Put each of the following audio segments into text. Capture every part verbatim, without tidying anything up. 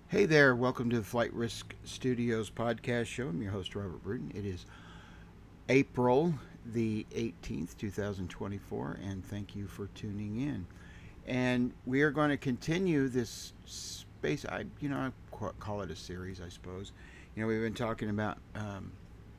Hey there, welcome to the Flight Risk Studios podcast show. I'm your host, Robert Bruton. It is April the eighteenth, twenty twenty-four, and thank you for tuning in. And we are going to continue this space. I, you know, I call it a series, I suppose. You know, we've been talking about um,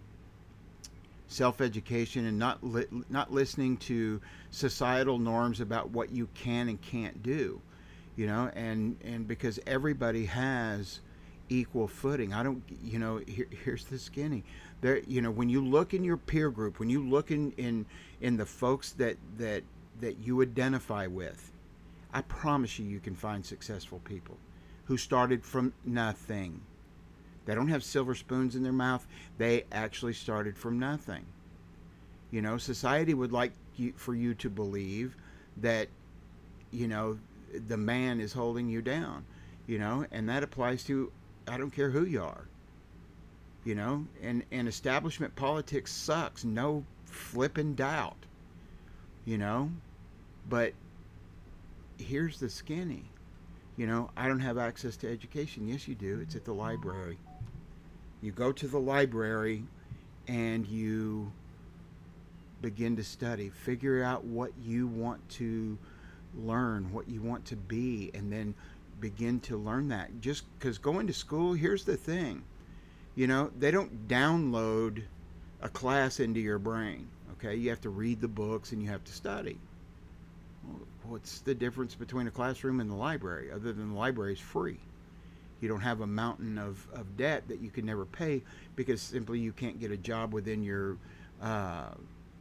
self-education and not li- not listening to societal norms about what you can and can't do, you know, and and because everybody has equal footing. I don't, you know, here, here's the skinny there. You know, when you look in your peer group, when you look in in in the folks that that that you identify with, I promise you you can find successful people who started from nothing. They don't have silver spoons in their mouth. They actually started from nothing. You know, society would like you, for you to believe that, you know, the man is holding you down, you know, and that applies to, I don't care who you are, you know, and, and establishment politics sucks. No flipping doubt, you know, but here's the skinny. You know, I don't have access to education. Yes, you do. It's at the library. You go to the library and you begin to study, figure out what you want to learn, what you want to be, and then begin to learn that. Just because going to school, here's the thing, you know, they don't download a class into your brain. Okay, you have to read the books and you have to study. Well, what's the difference between a classroom and the library, other than the library is free? You don't have a mountain of, of debt that you can never pay because simply you can't get a job within your uh,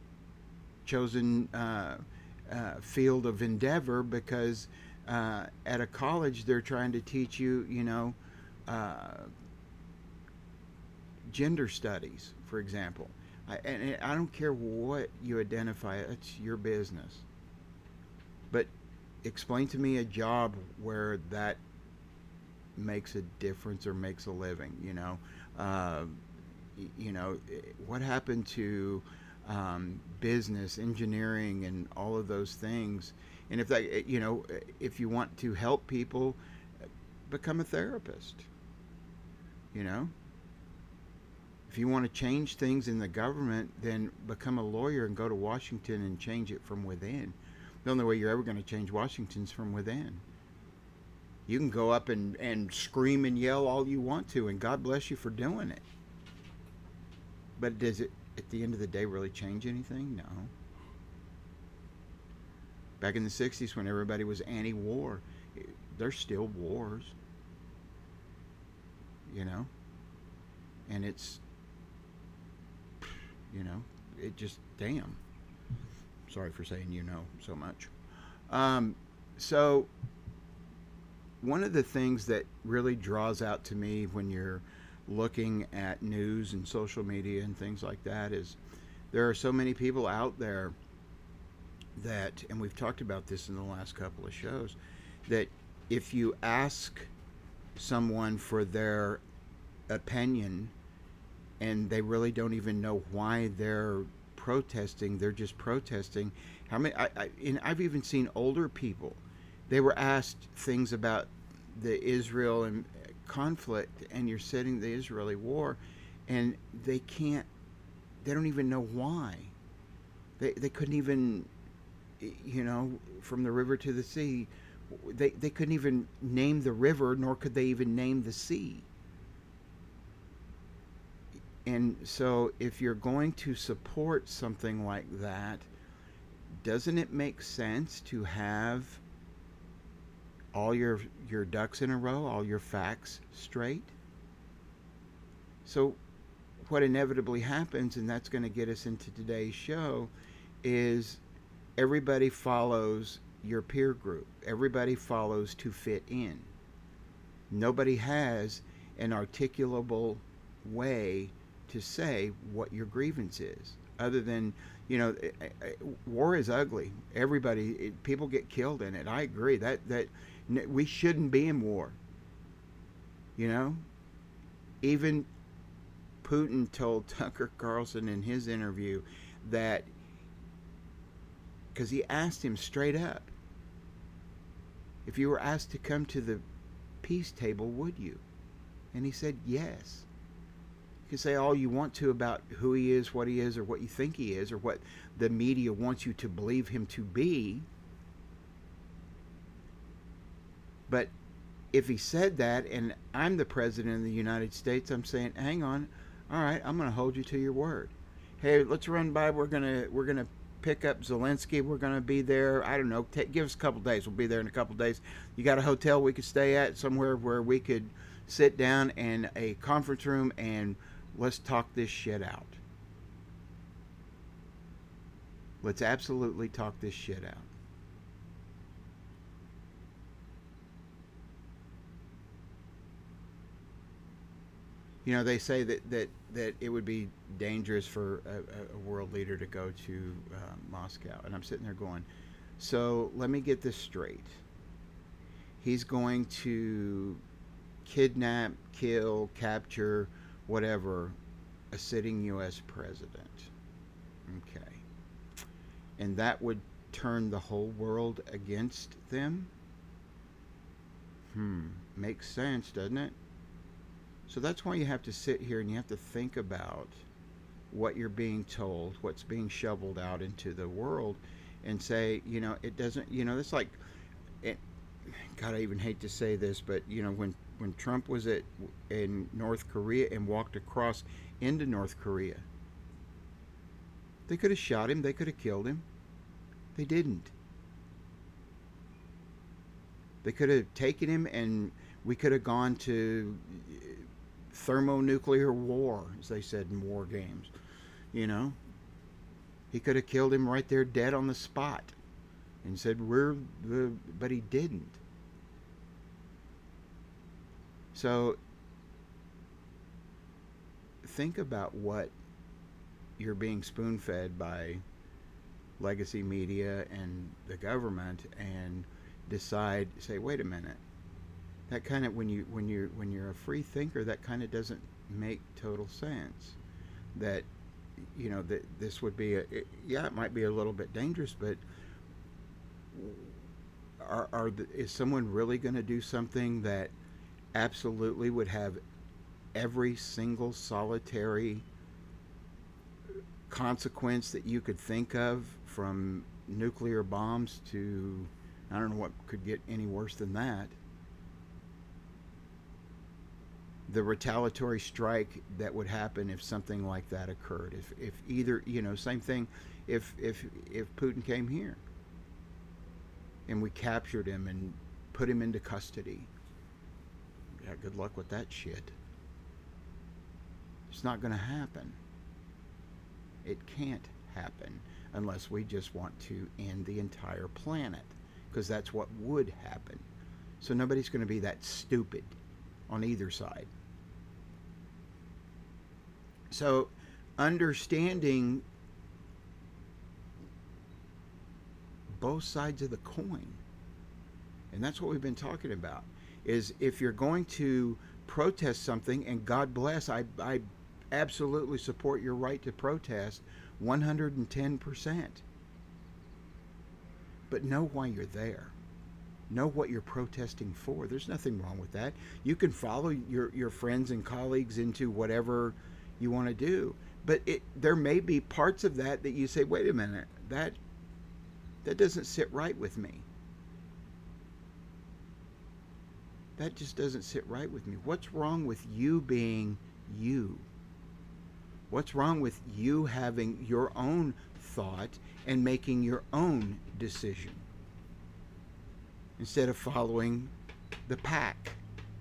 chosen uh, uh, field of endeavor because uh, at a college they're trying to teach you, you know, uh, gender studies, for example. I, and I don't care what you identify, it's your business. But explain to me a job where that makes a difference or makes a living, you know. Uh, you know, what happened to um, business, engineering, and all of those things? And if that, you know, if you want to help people, become a therapist. You know, if you want to change things in the government, then become a lawyer and go to Washington and change it from within. The only way you're ever going to change Washington's from within. You can go up and, and scream and yell all you want to, and God bless you for doing it. But does it, at the end of the day, really change anything? No. Back in the sixties, when everybody was anti war, there's still wars, you know? And it's, you know, it just, damn. Sorry for saying you know so much. Um, so, one of the things that really draws out to me when you're looking at news and social media and things like that is there are so many people out there that, and we've talked about this in the last couple of shows, that if you ask someone for their opinion and they really don't even know why they're protesting, they're just protesting. How many? I, I and I've even seen older people. They were asked things about the Israel and conflict, and you're setting the Israeli war, and they can't. They don't even know why. They they couldn't even, you know, from the river to the sea. They they couldn't even name the river, nor could they even name the sea. And so, if you're going to support something like that, doesn't it make sense to have all your your ducks in a row, all your facts straight? So, what inevitably happens, and that's going to get us into today's show, is everybody follows your peer group. Everybody follows to fit in. Nobody has an articulable way to say what your grievance is, other than, you know, war is ugly. Everybody, it, people get killed in it. I agree that that we shouldn't be in war. You know, even Putin told Tucker Carlson in his interview that, because he asked him straight up, if you were asked to come to the peace table, would you? And he said, yes. You can say all you want to about who he is, what he is, or what you think he is, or what the media wants you to believe him to be. But if he said that and I'm the president of the United States, I'm saying, hang on, all right, I'm going to hold you to your word. Hey, let's run by. We're gonna we're gonna pick up Zelensky. We're gonna be there. I don't know. Take, give us a couple days. We'll be there in a couple days. You got a hotel we could stay at, somewhere where we could sit down in a conference room and let's talk this shit out. Let's absolutely talk this shit out. You know, they say that, that, that it would be dangerous for a, a world leader to go to uh, Moscow. And I'm sitting there going, so let me get this straight. He's going to kidnap, kill, capture, whatever, a sitting U S president. Okay. And that would turn the whole world against them? Hmm. Makes sense, doesn't it? So that's why you have to sit here and you have to think about what you're being told, what's being shoveled out into the world, and say, you know, it doesn't, you know, it's like, it, God, I even hate to say this, but, you know, when, when Trump was at in North Korea and walked across into North Korea, they could have shot him, they could have killed him. They didn't. They could have taken him and we could have gone to thermonuclear war, as they said in war games. You know, he could have killed him right there dead on the spot and said, we're the, but he didn't. So think about what you're being spoon-fed by legacy media and the government, and decide, say, wait a minute, that kind of, when you when you when you're a free thinker, that kind of doesn't make total sense. That, you know, that this would be a, it, yeah, it might be a little bit dangerous, but are are the, is someone really going to do something that absolutely would have every single solitary consequence that you could think of, from nuclear bombs to, I don't know what could get any worse than that, the retaliatory strike that would happen if something like that occurred? If if either, you know, same thing, if if if Putin came here and we captured him and put him into custody, yeah, good luck with that shit. It's not going to happen. It can't happen unless we just want to end the entire planet, because that's what would happen. So nobody's going to be that stupid on either side. So understanding both sides of the coin, and that's what we've been talking about, is if you're going to protest something, and God bless, I, I absolutely support your right to protest one hundred ten percent. But know why you're there. Know what you're protesting for. There's nothing wrong with that. You can follow your, your friends and colleagues into whatever you want to do. But it, there may be parts of that that you say, wait a minute, that that doesn't sit right with me. That just doesn't sit right with me. What's wrong with you being you? What's wrong with you having your own thought and making your own decision instead of following the pack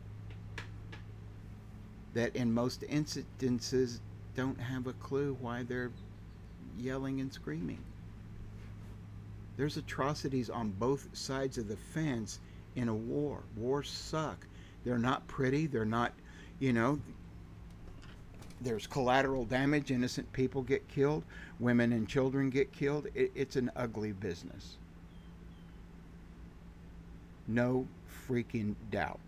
that in most instances don't have a clue why they're yelling and screaming? There's atrocities on both sides of the fence in a war. Wars suck. They're not pretty. They're not, you know, there's collateral damage. Innocent people get killed. Women and children get killed. It, it's an ugly business. No freaking doubt.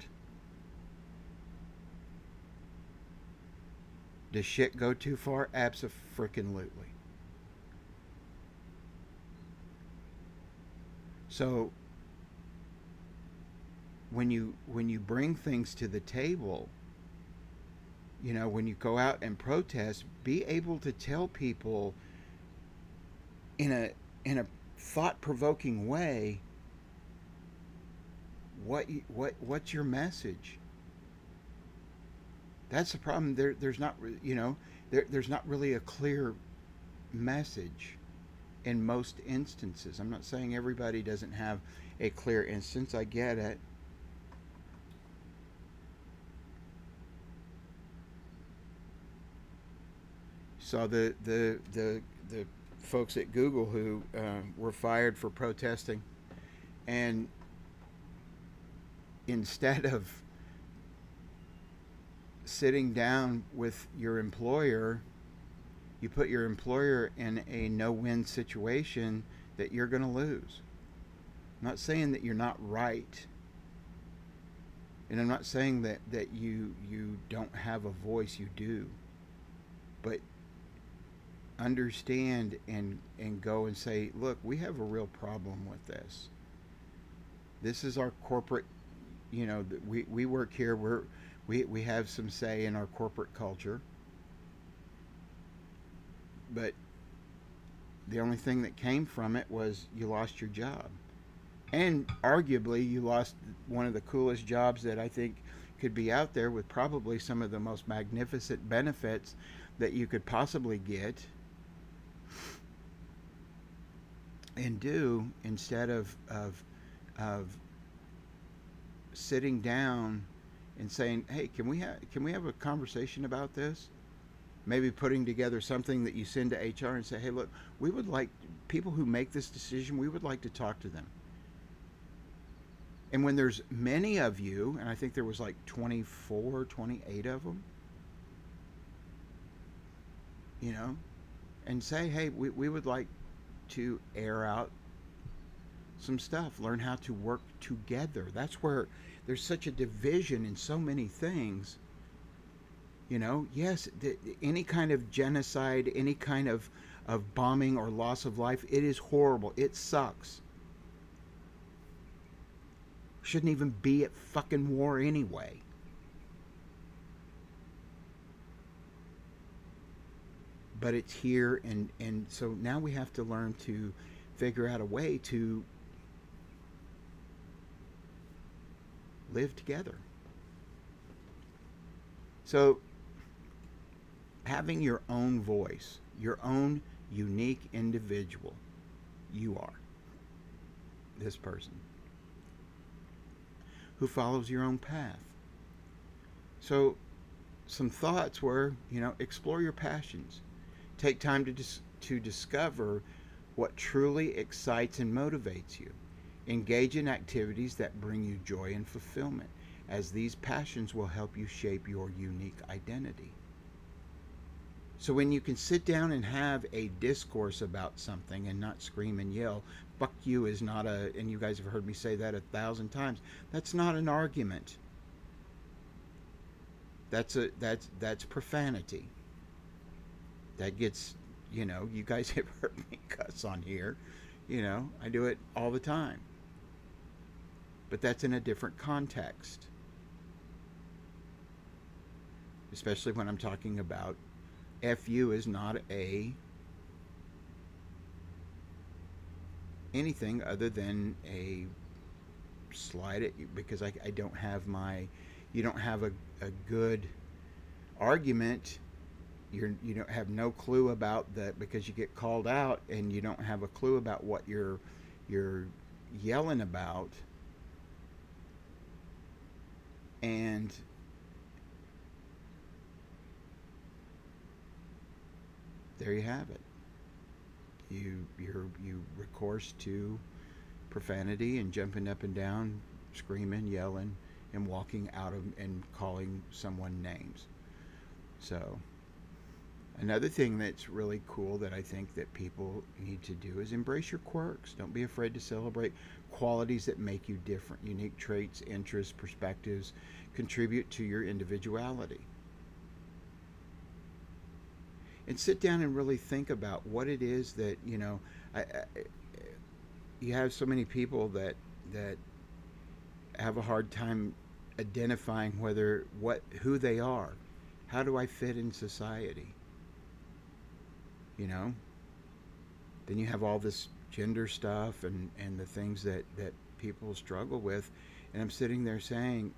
Does shit go too far? Abso-freaking-lutely. So when you when you bring things to the table, you know, when you go out and protest, be able to tell people in a in a thought-provoking way what you, what what's your message. That's the problem. There there's not you know there there's not really a clear message in most instances. I'm not saying everybody doesn't have a clear instance. I get it. So the the the the folks at Google who uh, were fired for protesting, and instead of sitting down with your employer, you put your employer in a no-win situation that you're going to lose. I'm not saying that you're not right, and I'm not saying that that you you don't have a voice. You do, but understand and and go and say, look, we have a real problem with this. This is our corporate, you know, we we work here. We're we we have some say in our corporate culture, but the only thing that came from it was you lost your job, and arguably you lost one of the coolest jobs that I think could be out there, with probably some of the most magnificent benefits that you could possibly get and do, instead of of of sitting down and saying, "Hey, can we have can we have a conversation about this?" Maybe putting together something that you send to H R and say, "Hey, look, we would like people who make this decision. We would like to talk to them." And when there's many of you, and I think there was like twenty-four, twenty-eight of them, you know, and say, "Hey, we, we would like to air out some stuff, learn how to work together." That's where there's such a division in so many things. You know, yes, the, any kind of genocide, any kind of, of bombing or loss of life, it is horrible. It sucks. Shouldn't even be at fucking war anyway. But it's here, and, and so now we have to learn to figure out a way to live together. So having your own voice, your own unique individual, you are this person who follows your own path. So some thoughts were, you know, explore your passions. Take time to dis- to discover what truly excites and motivates you. Engage in activities that bring you joy and fulfillment, as these passions will help you shape your unique identity. So when you can sit down and have a discourse about something and not scream and yell, "Fuck you" is not a, and you guys have heard me say that a thousand times, that's not an argument. That's a that's that's profanity. That gets, you know, you guys have heard me cuss on here. You know, I do it all the time. But that's in a different context. Especially when I'm talking about, F you is not a anything other than a slide at you, because I, I don't have my, you don't have a, a good argument. You're, you don't have no clue about that, because you get called out and you don't have a clue about what you're you're yelling about. And there you have it. You you you recourse to profanity and jumping up and down, screaming, yelling, and walking out of and calling someone names. So another thing that's really cool that I think that people need to do is embrace your quirks. Don't be afraid to celebrate qualities that make you different. Unique traits, interests, perspectives contribute to your individuality. And sit down and really think about what it is that, you know, I, I, you have so many people that that have a hard time identifying whether what who they are. How do I fit in society? You know? Then you have all this gender stuff and, and the things that, that people struggle with. And I'm sitting there saying,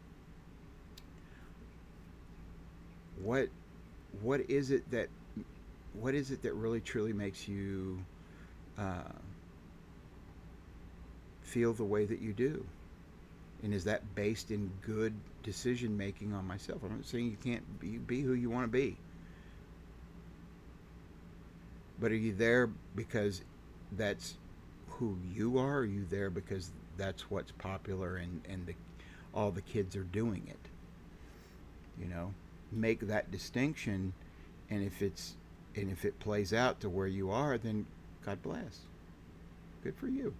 what what is it that what is it that really truly makes you uh, feel the way that you do? And is that based in good decision making on myself? I'm not saying you can't be, be who you want to be. But are you there because that's who you are? Or are you there because that's what's popular and, and the, all the kids are doing it? You know, make that distinction, and if it's and if it plays out to where you are, then God bless. Good for you.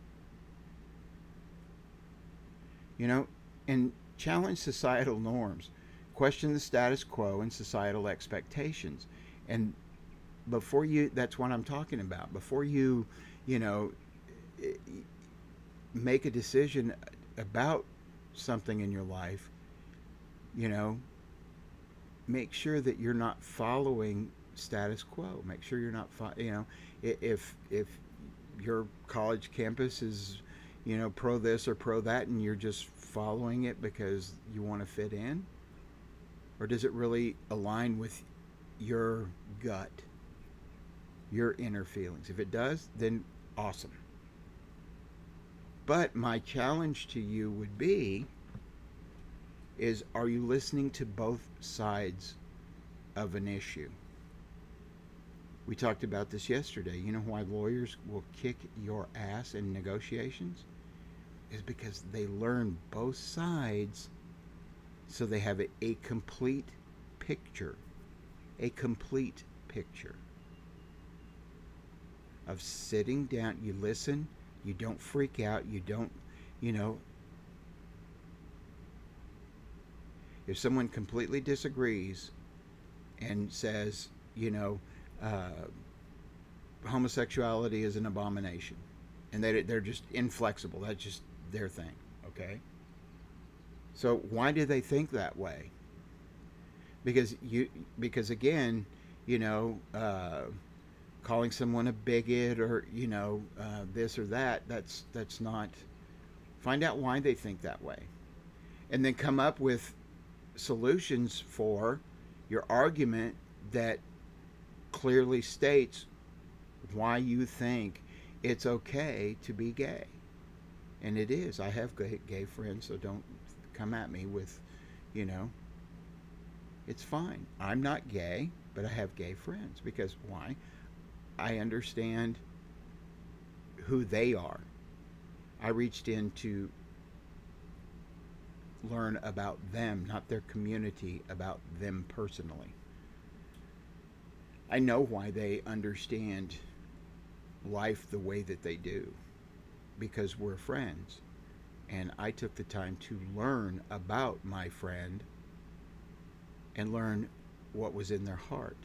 You know, and challenge societal norms, question the status quo and societal expectations, and before you, that's what I'm talking about. Before you, you know, make a decision about something in your life, you know, make sure that you're not following status quo. Make sure you're not, fo- you know, if if your college campus is, you know, pro this or pro that, and you're just following it because you want to fit in, or does it really align with your gut, your inner feelings? If it does, then awesome. But my challenge to you would be is, are you listening to both sides of an issue? We talked about this yesterday. You know why lawyers will kick your ass in negotiations? Is because they learn both sides, so they have a, a complete picture. A complete picture of sitting down. You listen, you don't freak out, you don't, you know. If someone completely disagrees and says, you know, uh, homosexuality is an abomination, and they, they're just inflexible, that's just their thing, okay? So why do they think that way? Because you, because again, you know, uh, calling someone a bigot or, you know, uh, this or that, that's that's not. Find out why they think that way, and then come up with solutions for your argument that clearly states why you think it's okay to be gay. And it is. I have gay, gay friends, so don't come at me with, you know, it's fine. I'm not gay, but I have gay friends. Because why? I understand who they are. I reached in to learn about them, not their community, about them personally. I know why they understand life the way that they do, because we're friends. And I took the time to learn about my friend and learn what was in their heart.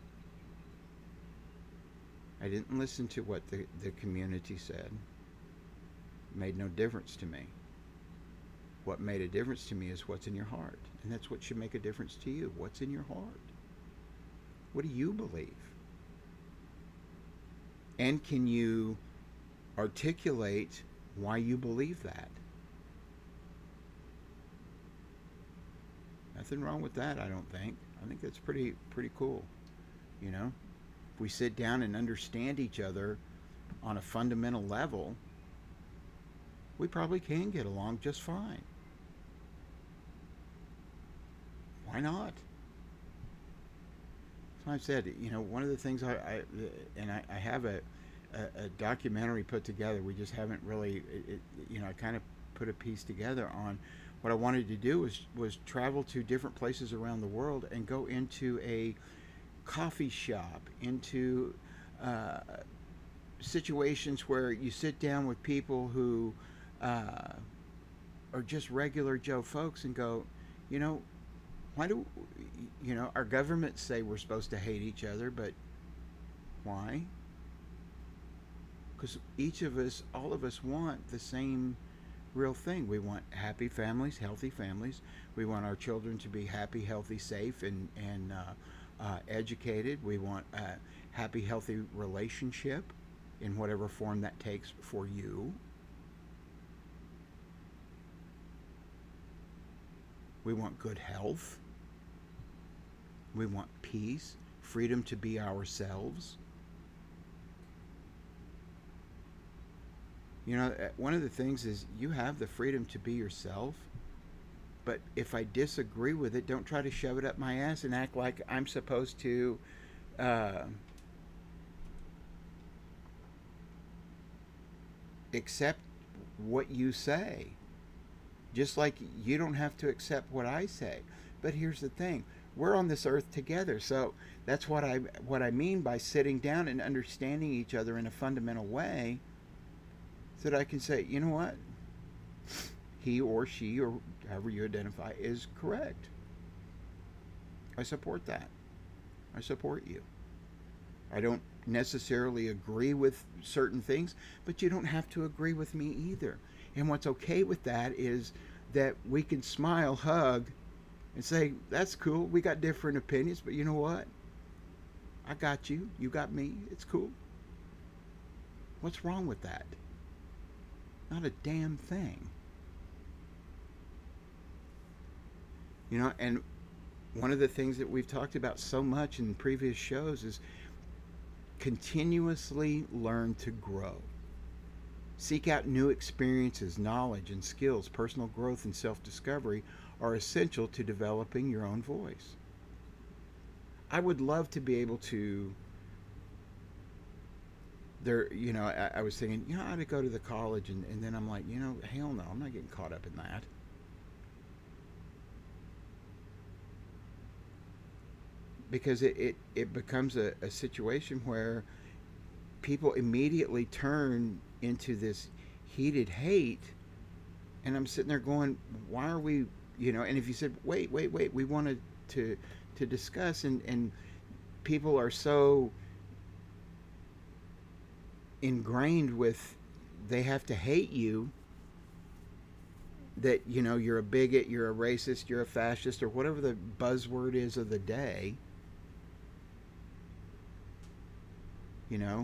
I didn't listen to what the, the community said. It made no difference to me. What made a difference to me is what's in your heart. And that's what should make a difference to you. What's in your heart? What do you believe? And can you articulate why you believe that? Nothing wrong with that, I don't think. I think that's pretty pretty cool. You know? If we sit down and understand each other on a fundamental level, we probably can get along just fine. Why not? So I said, you know, one of the things I, I and I, I have a, a, a documentary put together. We just haven't really, it, it, you know, I kind of put a piece together on what I wanted to do was was travel to different places around the world and go into a coffee shop, into uh, situations where you sit down with people who uh, are just regular Joe folks and go, you know, why do, you know, our governments say we're supposed to hate each other, but why? Because each of us, all of us want the same real thing. We want happy families, healthy families. We want our children to be happy, healthy, safe, and and uh, uh, educated. We want a happy, healthy relationship in whatever form that takes for you. We want good health. We want peace, freedom to be ourselves. You know, uh, one of the things is you have the freedom to be yourself, but if I disagree with it, don't try to shove it up my ass and act like I'm supposed to uh, accept what you say. Just like you don't have to accept what I say. But here's the thing: we're on this earth together, so that's what I what I mean by sitting down and understanding each other in a fundamental way, so that I can say, you know what, he or she or however you identify is correct. I support that. I support you. I don't necessarily agree with certain things, but you don't have to agree with me either. And what's okay with that is that we can smile, hug, and say, that's cool. We got different opinions, but you know what? I got you. You got me. It's cool. What's wrong with that? Not a damn thing. You know, and one of the things that we've talked about so much in previous shows is continuously learn to grow. Seek out new experiences, knowledge, and skills. Personal growth and self discovery are essential to developing your own voice. I would love to be able to. There, you know, I, I was thinking, you know, I ought to go to the college, and, and then I'm like, you know, hell no, I'm not getting caught up in that. Because it, it, it becomes a, a situation where people immediately turn into this heated hate, and I'm sitting there going, why are we, you know, and if you said, wait, wait, wait, we wanted to to discuss, and, and people are so ingrained with they have to hate you that, you know, you're a bigot, you're a racist, you're a fascist, or whatever the buzzword is of the day, you know,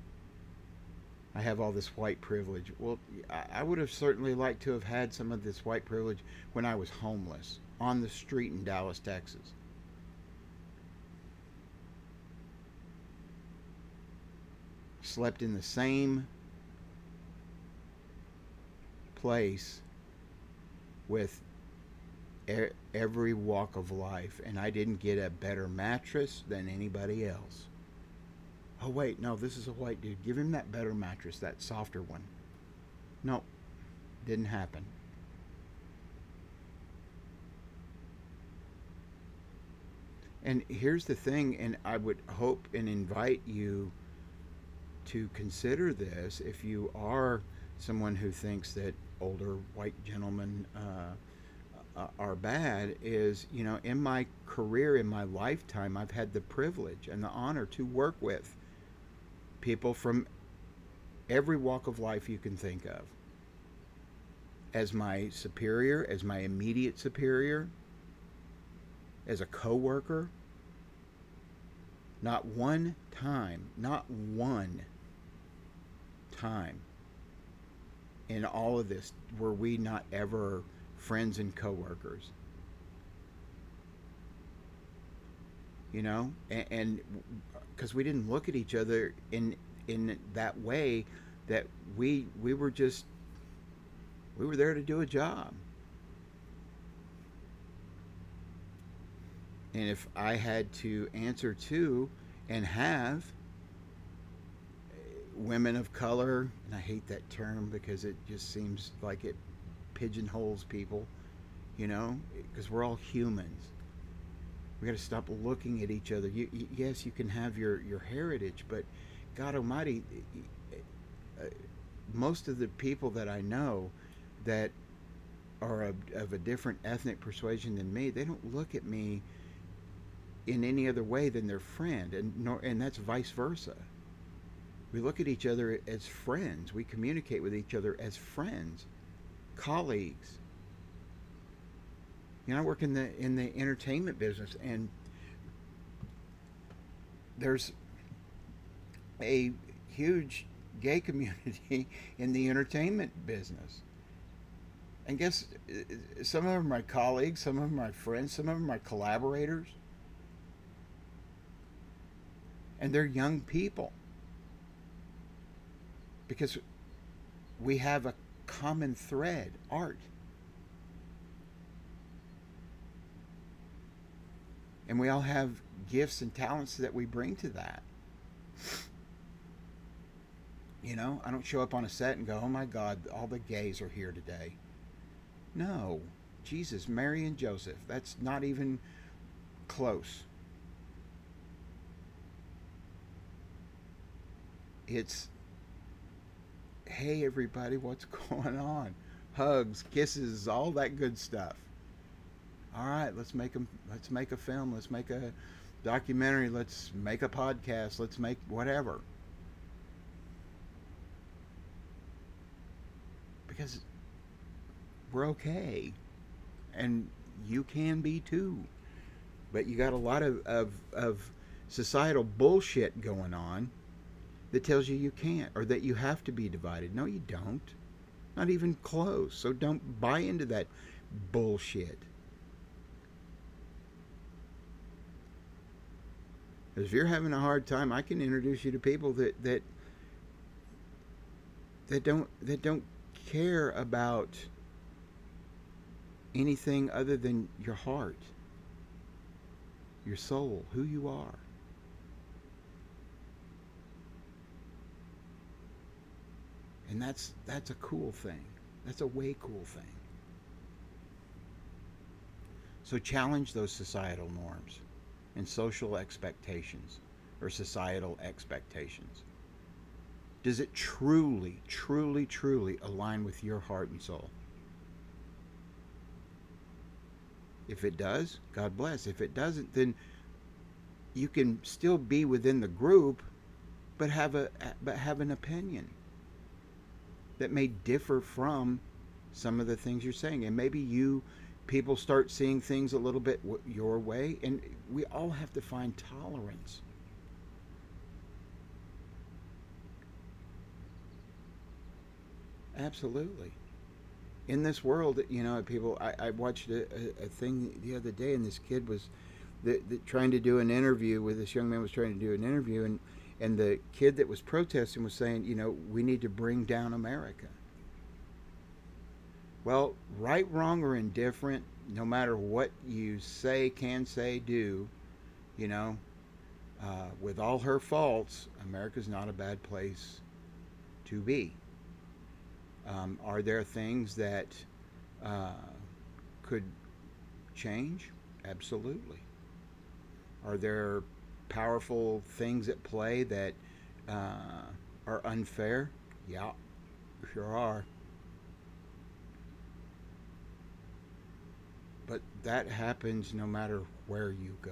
I have all this white privilege. Well, I would have certainly liked to have had some of this white privilege when I was homeless on the street in Dallas, Texas. Slept in the same place with e- every walk of life, and I didn't get a better mattress than anybody else. Oh, wait, no, this is a white dude. Give him that better mattress, that softer one. No, didn't happen. And here's the thing, and I would hope and invite you to consider this if you are someone who thinks that older white gentlemen uh, uh, are bad, is, you know, in my career, in my lifetime, I've had the privilege and the honor to work with people from every walk of life you can think of as my superior, as my immediate superior, as a coworker. Not one time, not one time in all of this were we not ever friends and coworkers. You know, and because we didn't look at each other in in that way, that we we were just we were there to do a job. And if I had to answer to and have women of color, and I hate that term because it just seems like it pigeonholes people, you know, because we're all humans. We got to stop looking at each other. You, you, yes, you can have your, your heritage, but God Almighty, uh, most of the people that I know that are of, of a different ethnic persuasion than me, they don't look at me in any other way than their friend, and nor, and that's vice versa. We look at each other as friends. We communicate with each other as friends. colleagues. You know, I work in the in the entertainment business, and there's a huge gay community in the entertainment business. And guess some of them are my colleagues, some of them are my friends, some of them are my collaborators, and they're young people because we have a common thread, art. And we all have gifts and talents that we bring to that. You know, I don't show up on a set and go, oh my God, all the gays are here today. No. Jesus, Mary, and Joseph. That's not even close. It's, hey everybody, what's going on? Hugs, kisses, all that good stuff. All right, let's make them. Let's make a film. Let's make a documentary. Let's make a podcast. Let's make whatever. Because we're okay, and you can be too. But you got a lot of, of, of societal bullshit going on that tells you you can't, or that you have to be divided. No, you don't. Not even close. So don't buy into that bullshit. If you're having a hard time, I can introduce you to people that that that don't that don't care about anything other than your heart, your soul, who you are. And that's that's a cool thing. That's a way cool thing. So challenge those societal norms and social expectations, or societal expectations. Does it truly, truly, truly align with your heart and soul? If it does, God bless. If it doesn't, then you can still be within the group, but have a but have an opinion that may differ from some of the things you're saying. And maybe you people start seeing things a little bit your way, and we all have to find tolerance. Absolutely. In this world, you know, people, I, I watched a, a, a thing the other day, and this kid was the, the, trying to do an interview with this young man was trying to do an interview, and and the kid that was protesting was saying, you know, we need to bring down America. Well, right, wrong, or indifferent, no matter what you say, can say, do, you know, uh, with all her faults, America's not a bad place to be. Um, are there things that uh, could change? Absolutely. Are there powerful things at play that uh, are unfair? Yeah, sure are. But that happens no matter where you go.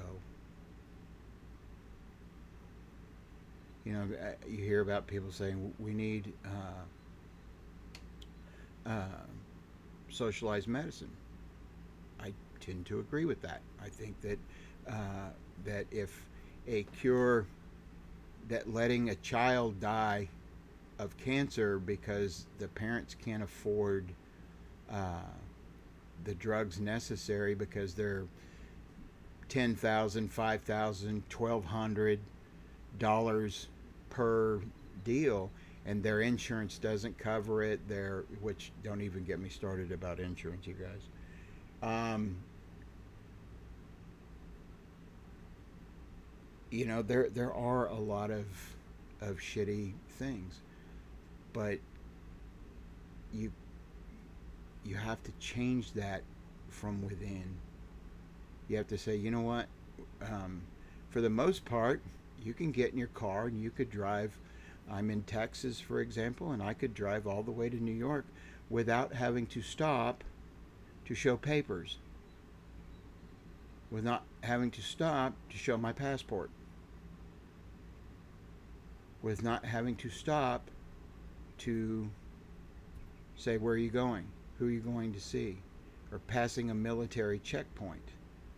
You know, you hear about people saying we need uh, uh, socialized medicine. I tend to agree with that. I think that uh, that if a cure, that letting a child die of cancer because the parents can't afford uh, the drugs necessary because they're ten thousand, five thousand, twelve hundred dollars per deal, and their insurance doesn't cover it. Their which don't even get me started about insurance, you guys. Um, you know, there there are a lot of of shitty things, but you you have to change that from within. You have to say, you know what, um, for the most part, you can get in your car and you could drive. I'm in Texas, for example, and I could drive all the way to New York without having to stop to show papers, with not having to stop to show my passport, with not having to stop to say, where are you going? Who are you going to see? Or passing a military checkpoint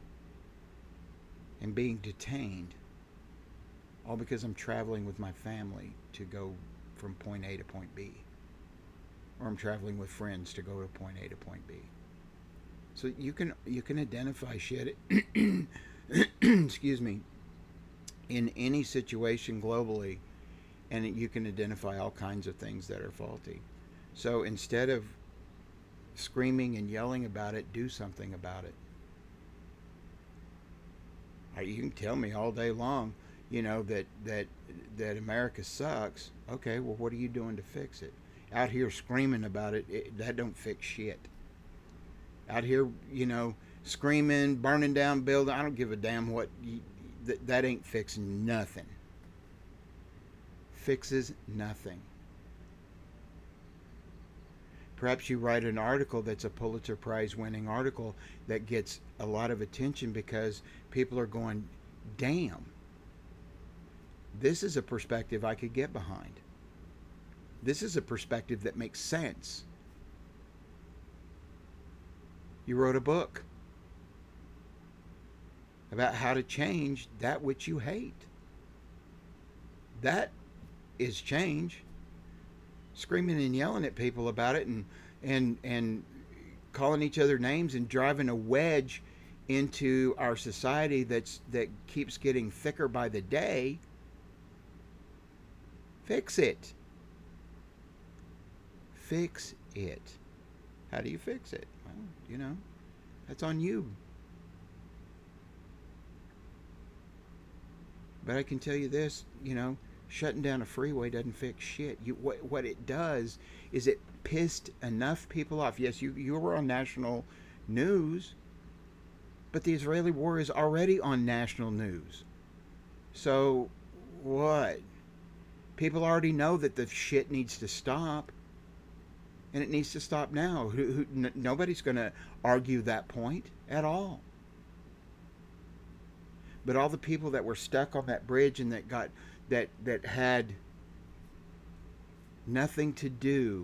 and being detained, all because I'm traveling with my family to go from point A to point B, or I'm traveling with friends to go to point A to point B. So you can you can identify shit excuse me, in any situation globally, and you can identify all kinds of things that are faulty. So instead of screaming and yelling about it, do something about it. You can tell me all day long, you know, that that that America sucks. Okay, well, what are you doing to fix it? Out here screaming about it, it that don't fix shit. Out here, you know, screaming, burning down buildings. I don't give a damn what. You, that that ain't fixing nothing. Fixes nothing. Perhaps you write an article that's a Pulitzer Prize winning article that gets a lot of attention because people are going, damn, this is a perspective I could get behind. This is a perspective that makes sense. You wrote a book about how to change that which you hate. That is change. Screaming and yelling at people about it, and and and calling each other names and driving a wedge into our society that's that keeps getting thicker by the day. Fix it. Fix it. How do you fix it? Well, you know, that's on you. But I can tell you this, you know, shutting down a freeway doesn't fix shit. You, what, what it does is it pissed enough people off. Yes, you, you were on national news, but the Israeli war is already on national news. So, what? People already know that the shit needs to stop, and it needs to stop now. Who, who, n- nobody's going to argue that point at all. But all the people that were stuck on that bridge and that got that that had nothing to do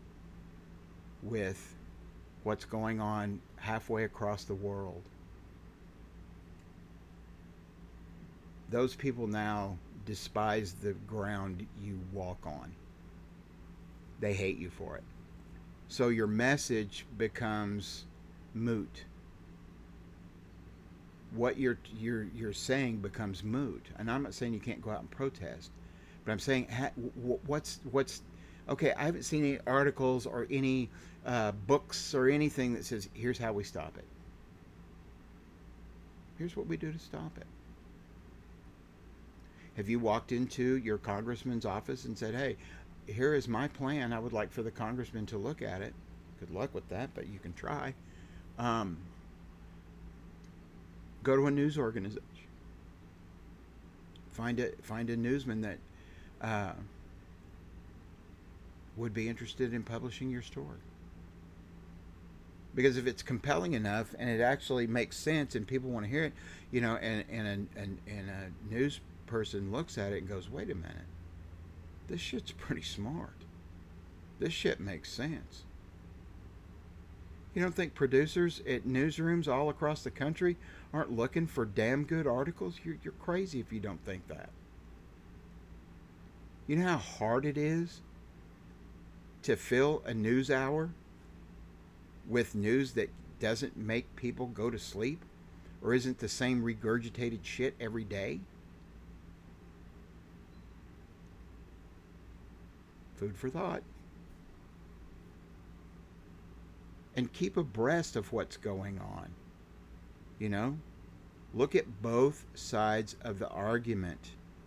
with what's going on halfway across the world, those people now despise the ground you walk on. They hate you for it. So your message becomes moot. What you're you're you're saying becomes moot. And I'm not saying you can't go out and protest, but I'm saying ha, what's what's okay. I haven't seen any articles or any uh, books or anything that says here's how we stop it. Here's what we do to stop it. Have you walked into your congressman's office and said, hey, here is my plan. I would like for the congressman to look at it. Good luck with that, but you can try. Um, Go to a news organization. Find a find a newsman that uh, would be interested in publishing your story. Because if it's compelling enough and it actually makes sense and people want to hear it, you know, and and a, and, and a news person looks at it and goes, "Wait a minute, this shit's pretty smart. This shit makes sense." You don't think producers at newsrooms all across the country aren't looking for damn good articles? You're, you're crazy if you don't think that. You know how hard it is to fill a news hour with news that doesn't make people go to sleep or isn't the same regurgitated shit every day? Food for thought. And keep abreast of what's going on. You know? Look at both sides of the argument.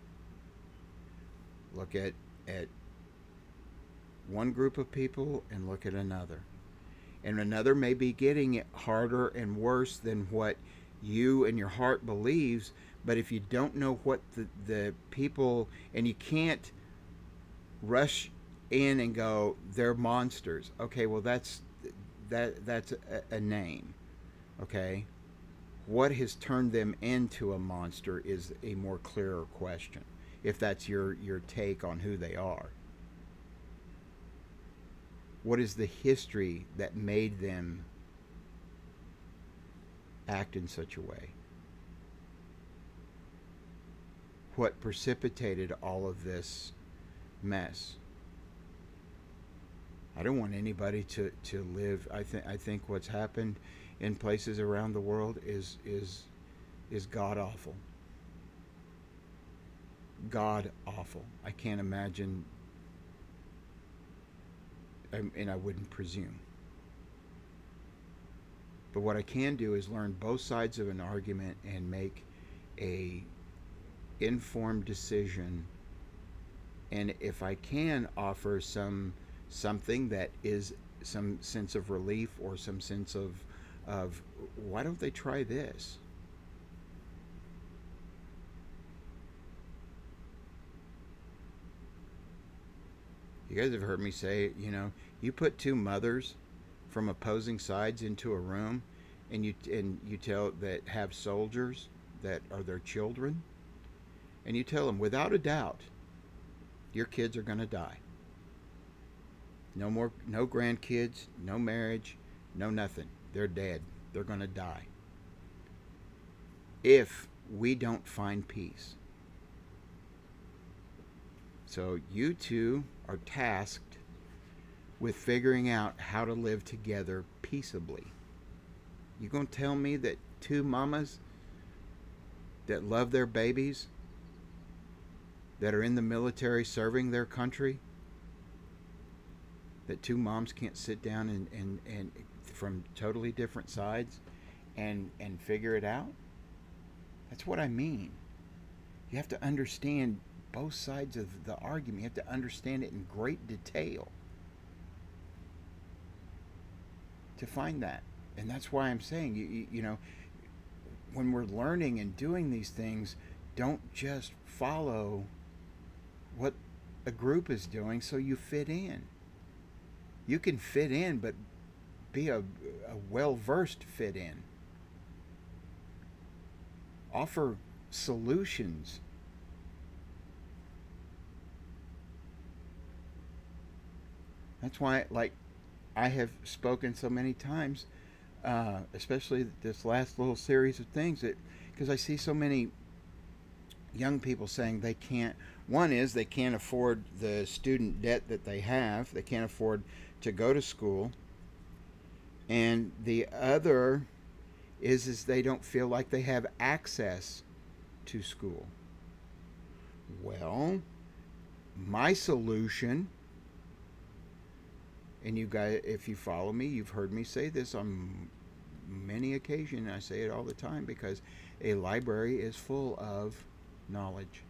Look at, at one group of people and look at another. And another may be getting it harder and worse than what you and your heart believes, but if you don't know what the, the people, and you can't rush in and go, they're monsters. Okay, well that's that that's a, a name. Okay? What has turned them into a monster is a more clearer question, if that's your, your take on who they are. What is the history that made them act in such a way? What precipitated all of this mess? I don't want anybody to, to live. I think I think what's happened in places around the world is is is god awful. God awful. I can't imagine, and I wouldn't presume. But what I can do is learn both sides of an argument and make a informed decision. And if I can offer some something that is some sense of relief or some sense of of why don't they try this? You guys have heard me say, you know, you put two mothers from opposing sides into a room, and you and you tell that have soldiers that are their children, and you tell them without a doubt, your kids are going to die. No more, no grandkids, no marriage, no nothing. They're dead. They're going to die. If we don't find peace. So you two are tasked with figuring out how to live together peaceably. You gonna tell me that two mamas that love their babies, that are in the military serving their country, that two moms can't sit down and, and, and from totally different sides and and figure it out? That's what I mean. You have to understand both sides of the argument. You have to understand it in great detail to find that. And that's why I'm saying, you, you, you know, when we're learning and doing these things, don't just follow what a group is doing so you fit in. You can fit in, but be a, a well-versed fit in. Offer solutions. That's why, like, I have spoken so many times, uh, especially this last little series of things, that because I see so many young people saying they can't. One is they can't afford the student debt that they have. They can't afford to go to school. And the other is is they don't feel like they have access to school. Well, my solution, and you guys, if you follow me, you've heard me say this on many occasions. I say it all the time because a library is full of knowledge.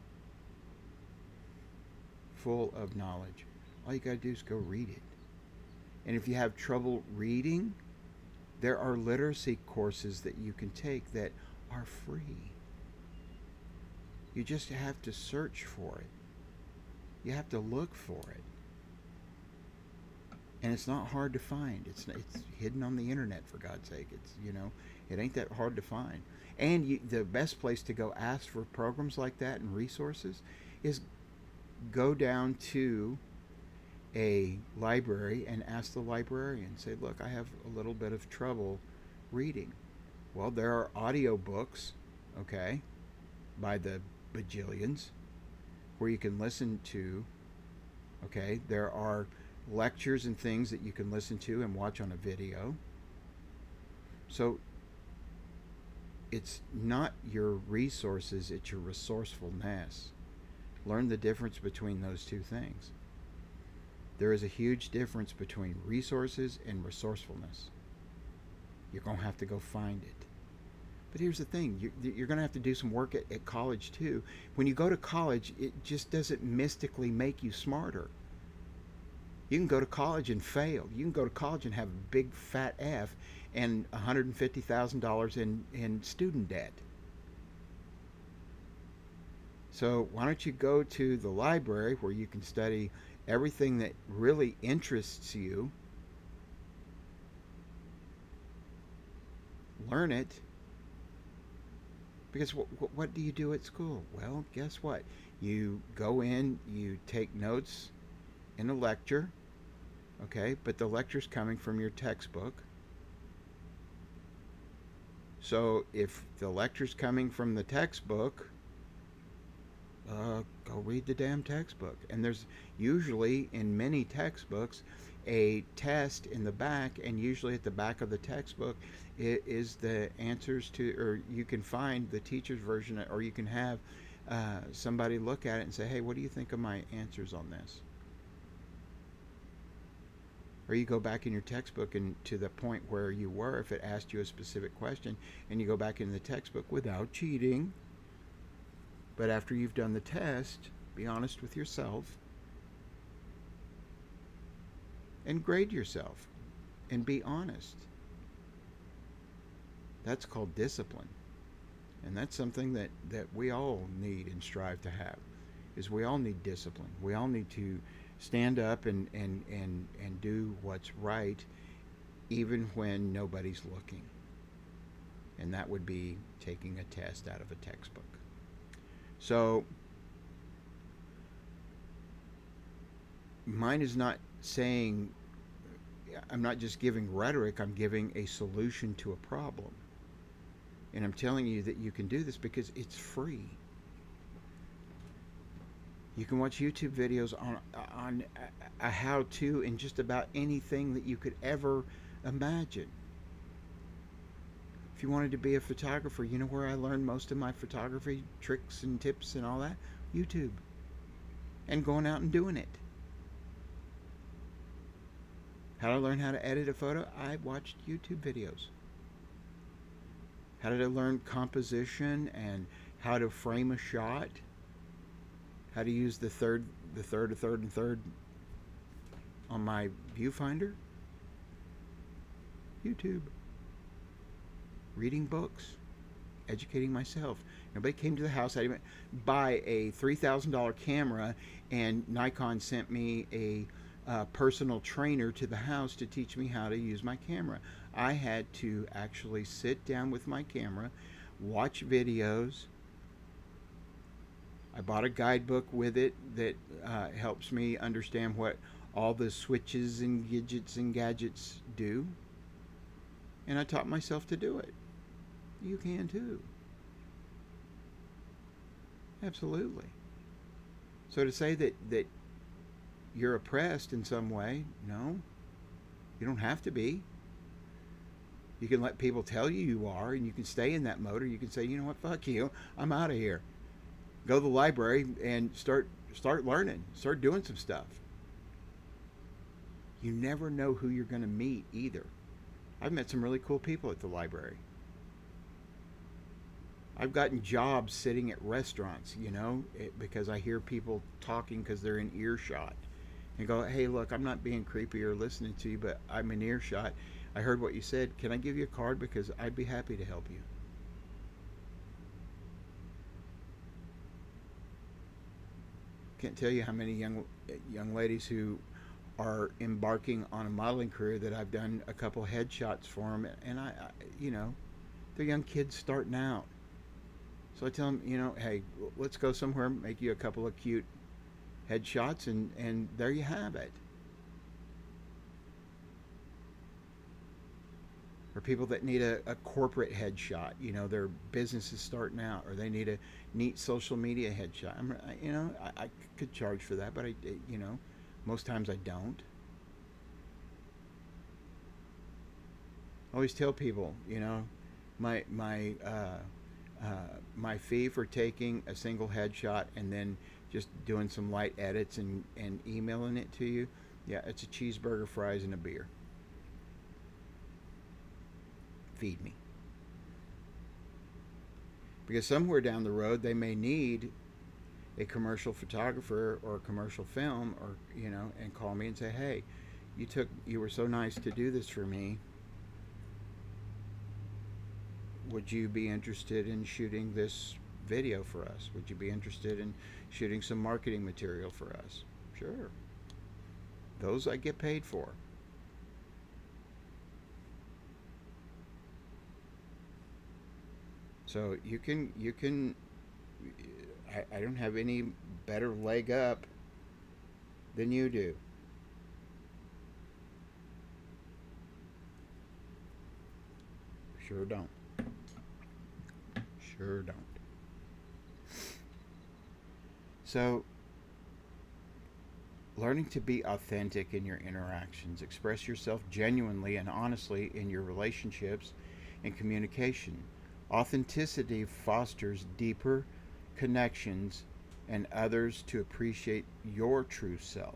Full of knowledge. All you got to do is go read it. And if you have trouble reading, there are literacy courses that you can take that are free. You just have to search for it. You have to look for it. And it's not hard to find. It's it's hidden on the internet, for God's sake. It's, you know, it ain't that hard to find. And you, the best place to go ask for programs like that and resources is go down to a library and ask the librarian. Say, look, I have a little bit of trouble reading. Well, there are audio books, okay, by the bajillions, where you can listen to. Okay, there are lectures and things that you can listen to and watch on a video. So it's not your resources, it's your resourcefulness. Learn the difference between those two things. There is a huge difference between resources and resourcefulness. You're going to have to go find it. But here's the thing, you're, you're going to have to do some work at, at college too. When you go to college, it just doesn't mystically make you smarter. You can go to college and fail. You can go to college and have a big fat F and one hundred fifty thousand dollars in, in student debt. So why don't you go to the library where you can study everything that really interests you, learn it, because what, what do you do at school? Well, guess what? You go in, you take notes in a lecture, Okay, but the lecture's coming from your textbook. So if the lecture's coming from the textbook, uh, go read the damn textbook. And there's usually in many textbooks a test in the back, and usually at the back of the textbook is the answers to, or you can find the teacher's version, or you can have uh, somebody look at it and say, hey, what do you think of my answers on this? Or you go back in your textbook and to the point where you were, if it asked you a specific question, and you go back in the textbook without cheating. But after you've done the test, be honest with yourself and grade yourself and be honest. That's called discipline. And that's something that, that we all need and strive to have, is we all need discipline. We all need to stand up and, and, and, and do what's right even when nobody's looking. And that would be taking a test out of a textbook. So mine is not saying, I'm not just giving rhetoric, I'm giving a solution to a problem. And I'm telling you that you can do this because it's free. You can watch YouTube videos on on a, a how-to in just about anything that you could ever imagine. If you wanted to be a photographer, you know where I learned most of my photography tricks and tips and all that? YouTube. And going out and doing it. How did I learn how to edit a photo? I watched YouTube videos. How did I learn composition and how to frame a shot? How to use the third, the third, the third, and third on my viewfinder? YouTube. Reading books. Educating myself. Nobody came to the house. I didn't buy a three thousand dollar camera, and Nikon sent me a uh, personal trainer to the house to teach me how to use my camera. I had to actually sit down with my camera, watch videos. I bought a guidebook with it that uh, helps me understand what all the switches and gadgets and gadgets do. And I taught myself to do it. You can too. Absolutely. So to say that, that you're oppressed in some way, no. You don't have to be. You can let people tell you you are, and you can stay in that mode, or you can say, you know what, fuck you, I'm out of here. Go to the library and start start learning, start doing some stuff. You never know who you're going to meet either. I've met some really cool people at the library. I've gotten jobs sitting at restaurants, you know, it, because I hear people talking because they're in earshot. And go, hey, look, I'm not being creepy or listening to you, but I'm in earshot. I heard what you said. Can I give you a card? Because I'd be happy to help you. Can't tell you how many young young ladies who are embarking on a modeling career that I've done a couple headshots for them, and I, I you know, they're young kids starting out. So I tell them, you know, hey, let's go somewhere, make you a couple of cute headshots, and and there you have it. Or people that need a, a corporate headshot, you know, their business is starting out, or they need a neat social media headshot. I'm, you know, I, I could charge for that, but I, you know, most times I don't. I always tell people, you know, my my uh, uh, my fee for taking a single headshot and then just doing some light edits and and emailing it to you, yeah, it's a cheeseburger, fries, and a beer. Feed me. Because somewhere down the road they may need a commercial photographer or a commercial film, or you know, and call me and say, hey, you took you were so nice to do this for me, would you be interested in shooting this video for us? Would you be interested in shooting some marketing material for us? Sure. Those I get paid for. So you can, you can, I, I don't have any better leg up than you do. Sure don't. Sure don't. So, learning to be authentic in your interactions, express yourself genuinely and honestly in your relationships and communication. Authenticity fosters deeper connections and others to appreciate your true self.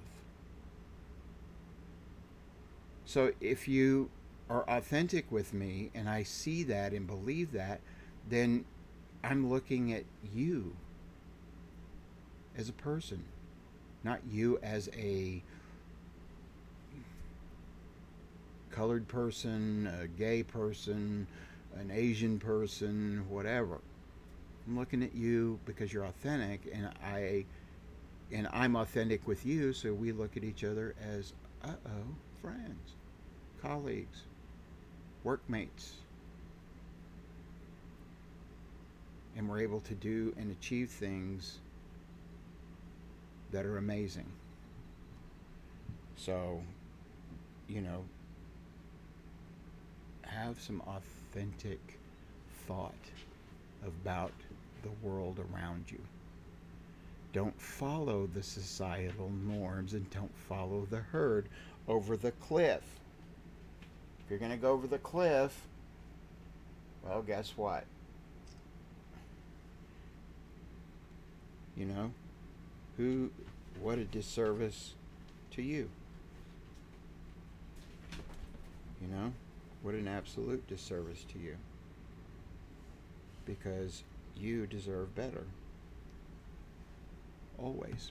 So if you are authentic with me and I see that and believe that, then I'm looking at you as a person, not you as a colored person, a gay person, an Asian person, whatever. I'm looking at you because you're authentic, and I and I'm authentic with you, so we look at each other as uh-oh, friends, colleagues, workmates, and we're able to do and achieve things that are amazing. So, you know, have some authentic thought about the world around you. Don't follow the societal norms and don't follow the herd over the cliff. If you're going to go over the cliff, well, guess what? You know, who, what a disservice to you. You know, what an absolute disservice to you. Because you deserve better. Always.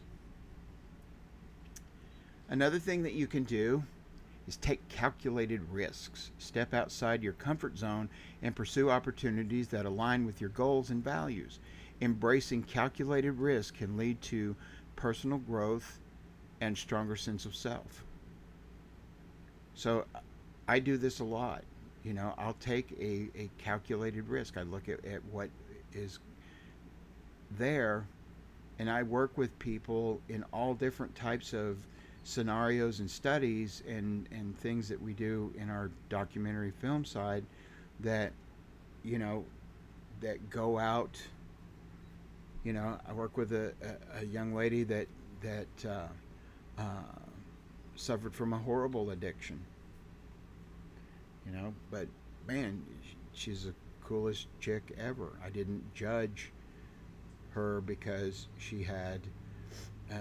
Another thing that you can do is take calculated risks. Step outside your comfort zone and pursue opportunities that align with your goals and values. Embracing calculated risk can lead to personal growth and stronger sense of self. So I do this a lot. You know, I'll take a, a calculated risk. I look at, at what is there, and I work with people in all different types of scenarios and studies and, and things that we do in our documentary film side that, you know, that go out. You know, I work with a, a, a young lady that, that uh, uh, suffered from a horrible addiction. You know, but man, she's the coolest chick ever. I didn't judge her because she had uh,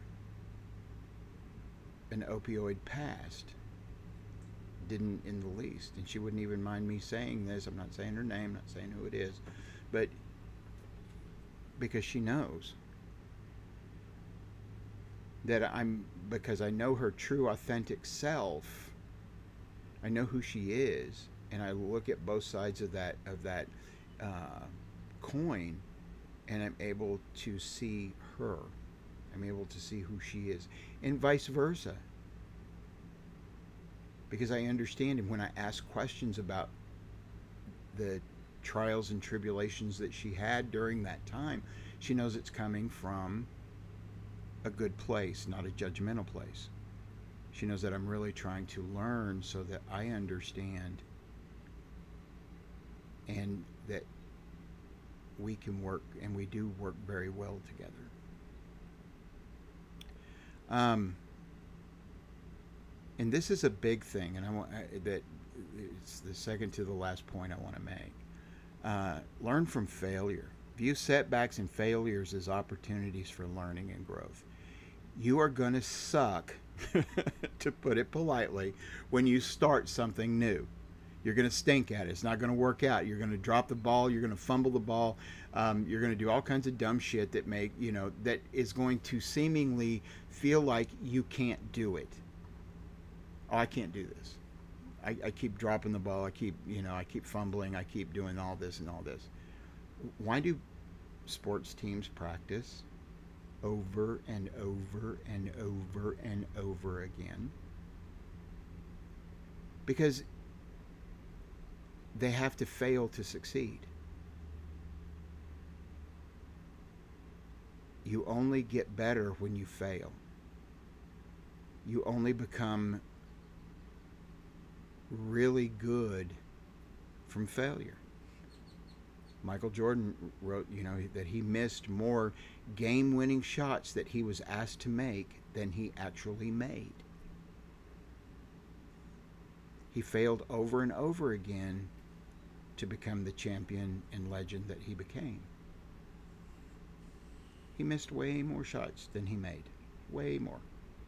an opioid past. Didn't in the least. And she wouldn't even mind me saying this. I'm not saying her name, not saying who it is. But because she knows that I'm, because I know her true authentic self. I know who she is, and I look at both sides of that of that uh, coin, and I'm able to see her. I'm able to see who she is, and vice versa. Because I understand, and when I ask questions about the trials and tribulations that she had during that time, she knows it's coming from a good place, not a judgmental place. She knows that I'm really trying to learn so that I understand and that we can work, and we do work very well together. Um, and this is a big thing, and I want I, that it's the second to the last point I want to make. Uh, learn from failure. View setbacks and failures as opportunities for learning and growth. You are going to suck, to put it politely, when you start something new. You're going to stink at it. It's not going to work out. You're going to drop the ball. You're going to fumble the ball. Um, you're going to do all kinds of dumb shit that make, you know, that is going to seemingly feel like you can't do it. Oh, I can't do this. I, I keep dropping the ball. I keep, you know, I keep fumbling. I keep doing all this and all this. Why do sports teams practice over and over and over and over again? Because they have to fail to succeed. You only get better when you fail. You only become really good from failure. Michael Jordan wrote, you know, that he missed more game-winning shots that he was asked to make than he actually made. He failed over and over again to become the champion and legend that he became. He missed way more shots than he made. Way more.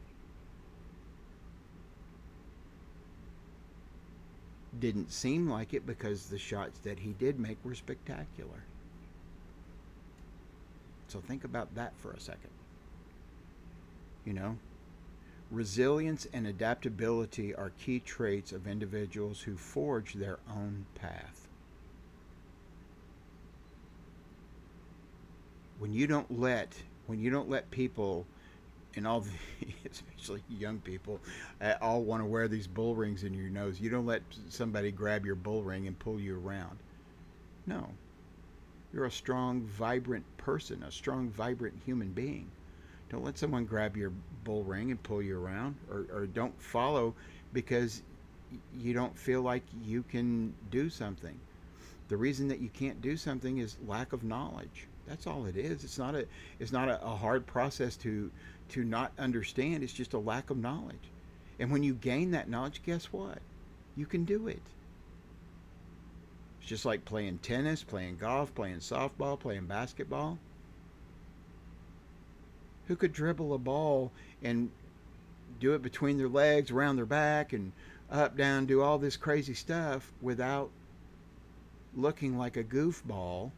Didn't seem like it because the shots that he did make were spectacular. So think about that for a second. You know, resilience and adaptability are key traits of individuals who forge their own path. When you don't let, when you don't let people, and all the, especially young people, uh, all want to wear these bull rings in your nose. You don't let somebody grab your bull ring and pull you around. No. You're a strong, vibrant person, a strong, vibrant human being. Don't let someone grab your bull ring and pull you around, or, or don't follow because you don't feel like you can do something. The reason that you can't do something is lack of knowledge. That's all it is. It's not a it's not a, a hard process to to not understand. It's just a lack of knowledge. And when you gain that knowledge, guess what? You can do it. It's just like playing tennis, playing golf, playing softball, playing basketball. Who could dribble a ball and do it between their legs, around their back, and up, down, do all this crazy stuff without looking like a goofball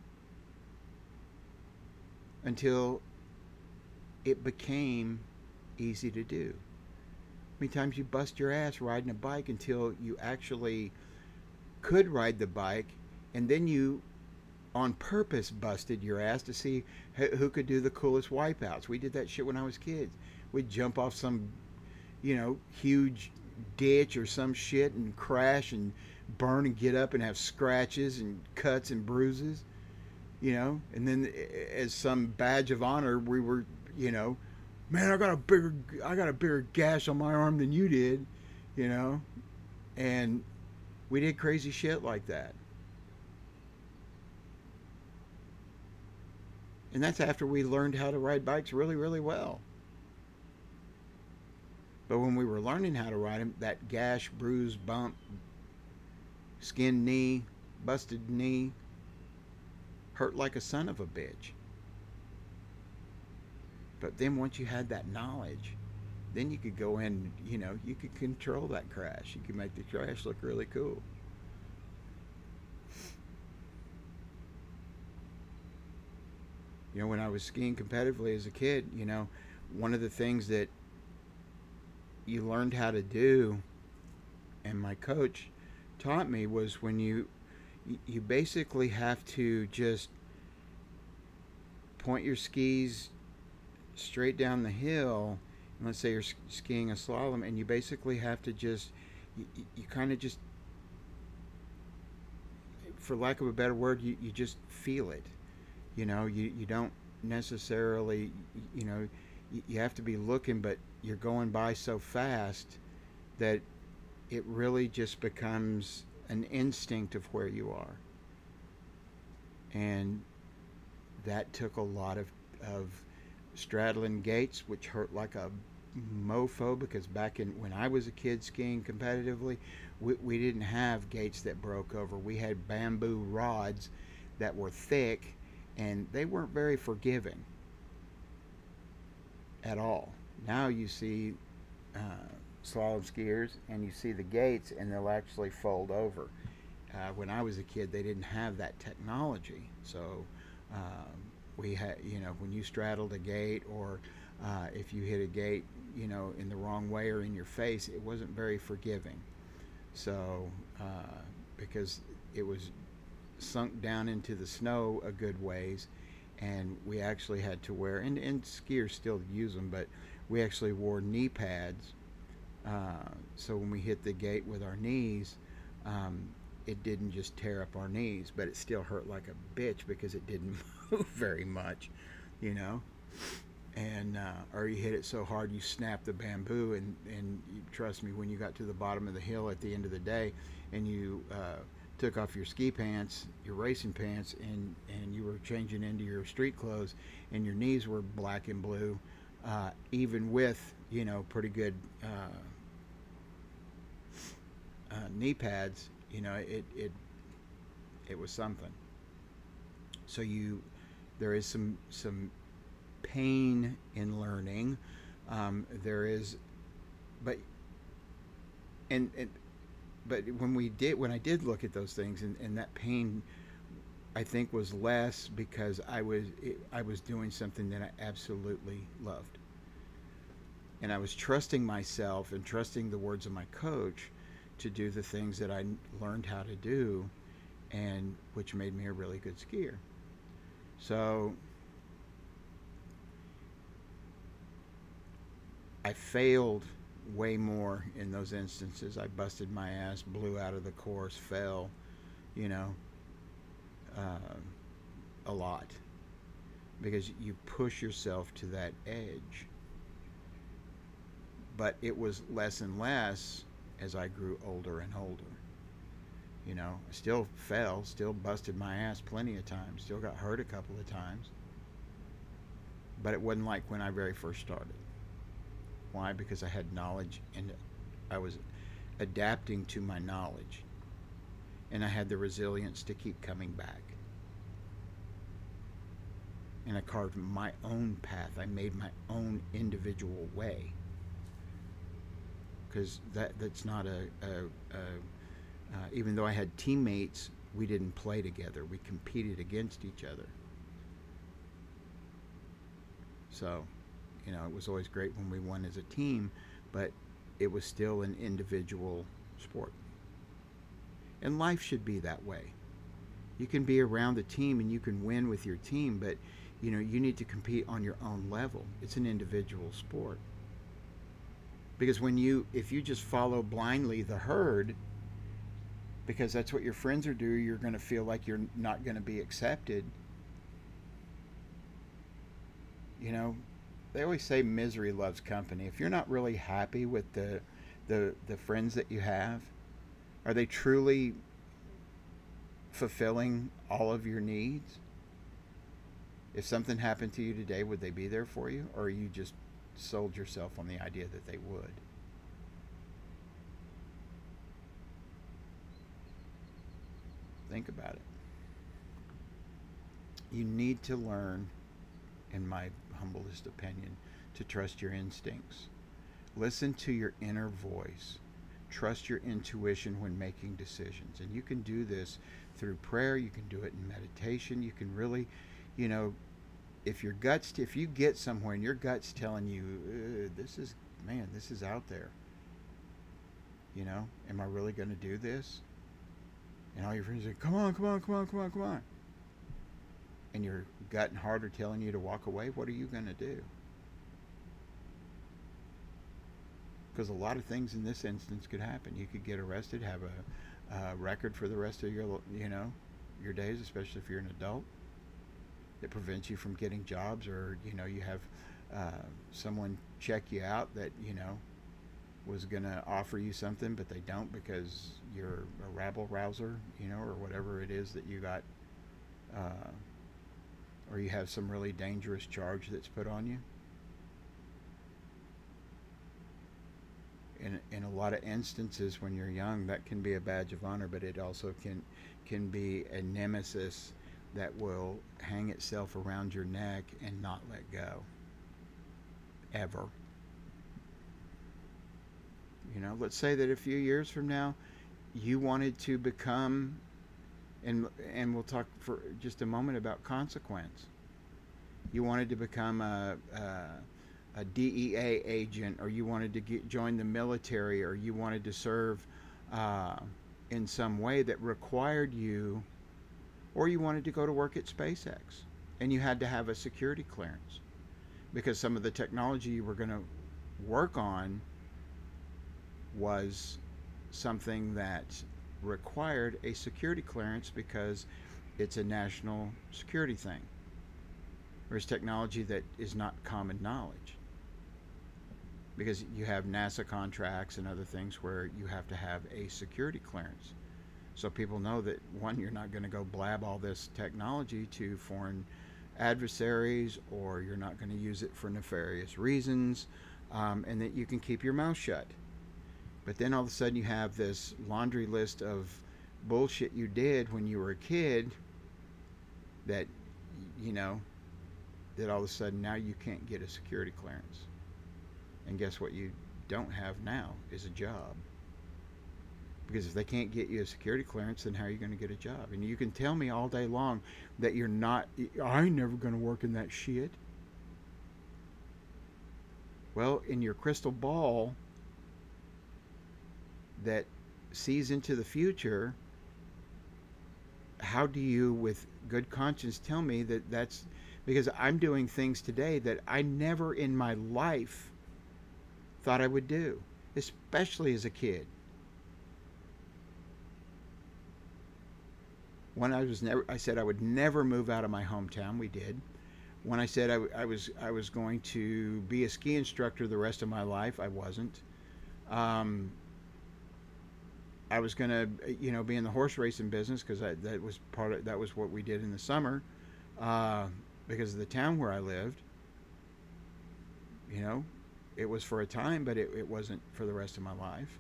until it became easy to do? How many times you bust your ass riding a bike until you actually could ride the bike, and then you on purpose busted your ass to see who could do the coolest wipeouts. We did that shit when I was kids. We'd jump off some, you know, huge ditch or some shit and crash and burn and get up and have scratches and cuts and bruises, you know. And then as some badge of honor, we were, you know, man, I got a bigger, I got a bigger gash on my arm than you did, you know. And we did crazy shit like that. And that's after we learned how to ride bikes really, really well. But when we were learning how to ride them, that gash, bruise, bump, skinned knee, busted knee, hurt like a son of a bitch. But then once you had that knowledge, then you could go in, you know, you could control that crash. You could make the crash look really cool. You know, when I was skiing competitively as a kid, you know, one of the things that you learned how to do, and my coach taught me, was when you you basically have to just point your skis straight down the hill, and let's say you're skiing a slalom, and you basically have to just you, you kind of just, for lack of a better word, you, you just feel it. You know, you, you don't necessarily, you know, you, you have to be looking, but you're going by so fast that it really just becomes an instinct of where you are. And that took a lot of, of straddling gates, which hurt like a mofo, because back in when I was a kid skiing competitively, we, we didn't have gates that broke over. We had bamboo rods that were thick, and they weren't very forgiving at all. Now you see uh, slalom skiers, and you see the gates, and they'll actually fold over. Uh, when I was a kid, they didn't have that technology. So um, we had, you know, when you straddled a gate, or uh, if you hit a gate, you know, in the wrong way or in your face, it wasn't very forgiving. So uh, because it was sunk down into the snow a good ways, and we actually had to wear, and, and skiers still use them, but we actually wore knee pads, uh, so when we hit the gate with our knees, um, it didn't just tear up our knees, but it still hurt like a bitch because it didn't move very much, you know. And uh, or you hit it so hard you snap the bamboo, and and you, trust me, when you got to the bottom of the hill at the end of the day, and you uh, took off your ski pants, your racing pants, and and you were changing into your street clothes, and your knees were black and blue, uh, even with you know pretty good uh, uh, knee pads. You know, it it it was something. So you, there is some some pain in learning. Um, there is, but and, and but when we did when I did look at those things, and, and that pain I think was less because I was it, I was doing something that I absolutely loved, and I was trusting myself and trusting the words of my coach to do the things that I learned how to do, and which made me a really good skier. So I failed way more in those instances. I busted my ass, blew out of the course, fell, you know, uh, a lot because you push yourself to that edge. But it was less and less as I grew older and older. You know, I still fell, still busted my ass plenty of times, still got hurt a couple of times. But it wasn't like when I very first started. Why? Because I had knowledge and I was adapting to my knowledge. And I had the resilience to keep coming back. And I carved my own path. I made my own individual way. Because that that's not a, a, a uh, even though I had teammates, we didn't play together. We competed against each other. So, you know, it was always great when we won as a team, but it was still an individual sport. And life should be that way. You can be around the team and you can win with your team, but, you know, you need to compete on your own level. It's an individual sport. Because when you, if you just follow blindly the herd, because that's what your friends are doing, you're going to feel like you're not going to be accepted. You know, they always say misery loves company. If you're not really happy with the the the friends that you have, are they truly fulfilling all of your needs? If something happened to you today, would they be there for you, or you just sold yourself on the idea that they would? Think about it. You need to learn, in my humblest opinion, to trust your instincts. Listen to your inner voice. Trust your intuition when making decisions. And you can do this through prayer. You can do it in meditation. You can really, you know, if your guts, if you get somewhere and your gut's telling you, this is, man, this is out there. You know, am I really going to do this? And all your friends say, come on, come on, come on, come on, come on. And your gut and heart are telling you to walk away. What are you going to do? Because a lot of things in this instance could happen. You could get arrested, have a, a record for the rest of your, you know, your days, especially if you're an adult, that prevents you from getting jobs, or, you know, you have uh, someone check you out that, you know, was going to offer you something, but they don't because you're a rabble rouser, you know, or whatever it is that you got, uh, or you have some really dangerous charge that's put on you. In, in a lot of instances when you're young, that can be a badge of honor, but it also can can be a nemesis that will hang itself around your neck and not let go. Ever. You know, let's say that a few years from now, you wanted to become, and and we'll talk for just a moment about consequence. You wanted to become a, a, a D E A agent, or you wanted to get, join the military, or you wanted to serve uh, in some way that required you, or you wanted to go to work at SpaceX, and you had to have a security clearance because some of the technology you were going to work on was something that required a security clearance because it's a national security thing. There's technology that is not common knowledge because you have NASA contracts and other things where you have to have a security clearance. So people know that, one, you're not going to go blab all this technology to foreign adversaries, or you're not going to use it for nefarious reasons, um, and that you can keep your mouth shut. But then all of a sudden you have this laundry list of bullshit you did when you were a kid that, you know, that all of a sudden now you can't get a security clearance. And guess what you don't have now is a job. Because if they can't get you a security clearance, then how are you going to get a job? And you can tell me all day long that you're not, I ain't never going to work in that shit. Well, in your crystal ball that sees into the future, how do you, with good conscience, tell me that that's because I'm doing things today that I never in my life thought I would do, especially as a kid. When I was never, I said I would never move out of my hometown. We did. When I said I, I was, I was going to be a ski instructor the rest of my life, I wasn't. Um, I was going to, you know, be in the horse racing business because that was part of, that was what we did in the summer, uh, because of the town where I lived. You know, it was for a time, but it, it wasn't for the rest of my life.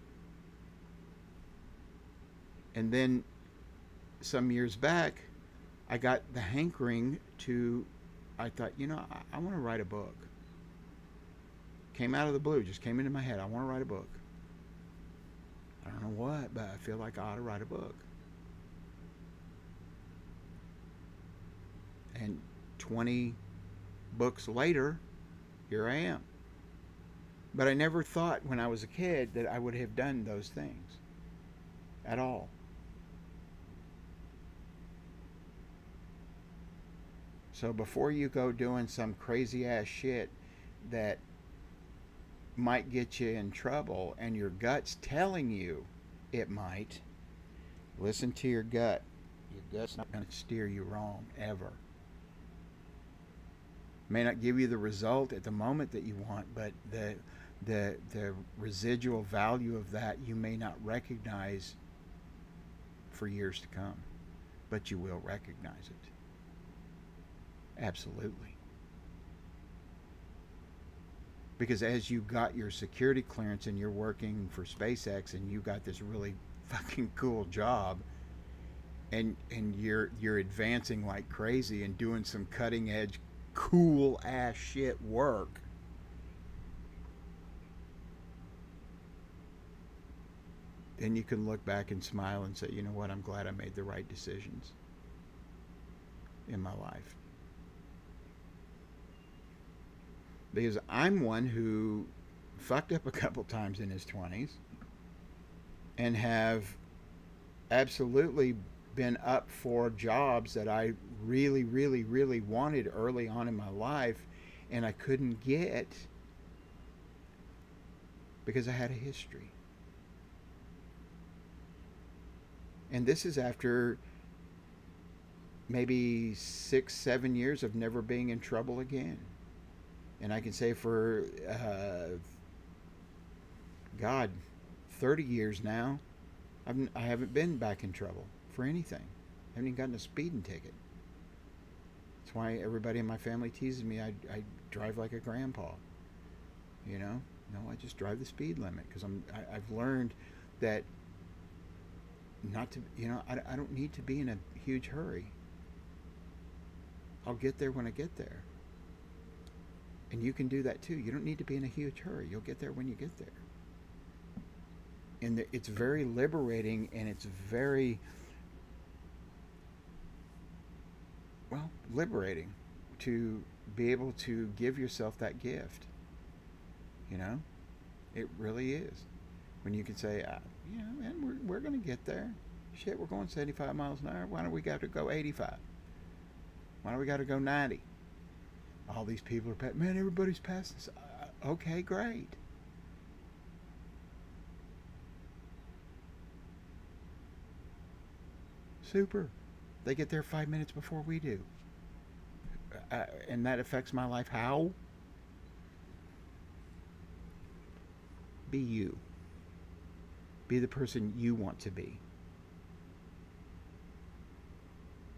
And then some years back, I got the hankering to, I thought, you know, I, I want to write a book. Came out of the blue, just came into my head. I want to write a book. I don't know what, but I feel like I ought to write a book. And twenty books later, here I am. But I never thought when I was a kid that I would have done those things at all. So before you go doing some crazy ass shit that might get you in trouble and your gut's telling you it might, listen to your gut. Your gut's not going to steer you wrong ever. May not give you the result at the moment that you want, but the the the residual value of that you may not recognize for years to come, but you will recognize it. Absolutely. Because as you got your security clearance and you're working for SpaceX and you got this really fucking cool job, and and you're you're advancing like crazy and doing some cutting edge cool ass shit work, then you can look back and smile and say, you know what, I'm glad I made the right decisions in my life. Because I'm one who fucked up a couple times in his twenties and have absolutely been up for jobs that I really, really, really wanted early on in my life, and I couldn't get because I had a history. And this is after maybe six, seven years of never being in trouble again. And I can say for, uh, God, thirty years now, I've, I haven't been back in trouble for anything. I haven't even gotten a speeding ticket. That's why everybody in my family teases me. I, I drive like a grandpa. You know? No, I just drive the speed limit because I'm. I, I've learned that not to. You know, I, I don't need to be in a huge hurry. I'll get there when I get there. And you can do that too. You don't need to be in a huge hurry. You'll get there when you get there. And it's very liberating, and it's very, well, liberating to be able to give yourself that gift. You know? It really is. When you can say, uh, you know, man, we're, we're going to get there. Shit, we're going seventy-five miles an hour. Why don't we got to go eighty-five? Why don't we got to go ninety? All these people are, pa- man, everybody's passing us. Uh, okay, great. Super. They get there five minutes before we do. Uh, and that affects my life how? Be you. Be the person you want to be.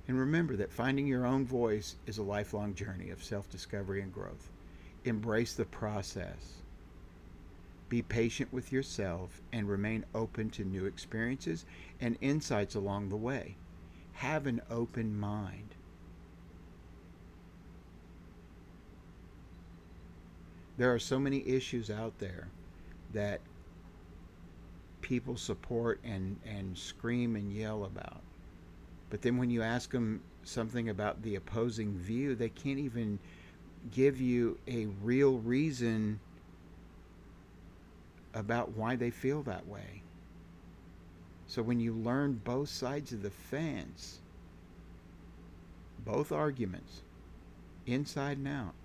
And remember that finding your own voice is a lifelong journey of self discovery and growth. Embrace the process. Be patient with yourself and remain open to new experiences and insights along the way. Have an open mind. There are so many issues out there that people support and, and scream and yell about. But then when you ask them something about the opposing view, they can't even give you a real reason about why they feel that way. So when you learn both sides of the fence, both arguments, inside and out,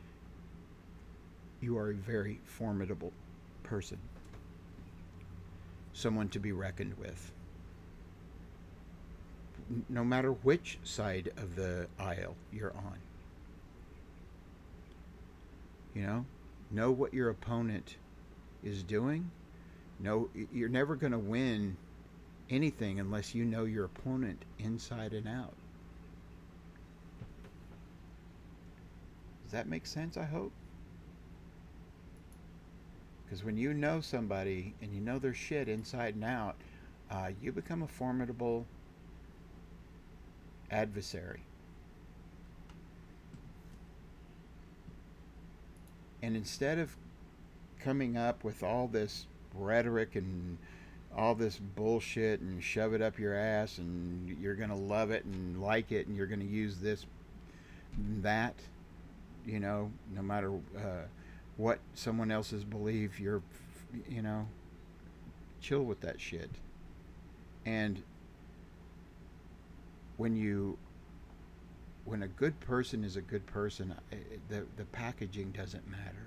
you are a very formidable person. Someone to be reckoned with. No matter which side of the aisle you're on. You know, know what your opponent is doing. No, you're never going to win anything unless you know your opponent inside and out. Does that make sense, I hope? Because when you know somebody and you know their shit inside and out, uh, you become a formidable adversary. And instead of coming up with all this rhetoric and all this bullshit and shove it up your ass and you're going to love it and like it and you're going to use this and that, you know, no matter uh, what someone else's belief, you're, you know, chill with that shit. And when you when a good person is a good person, the the packaging doesn't matter.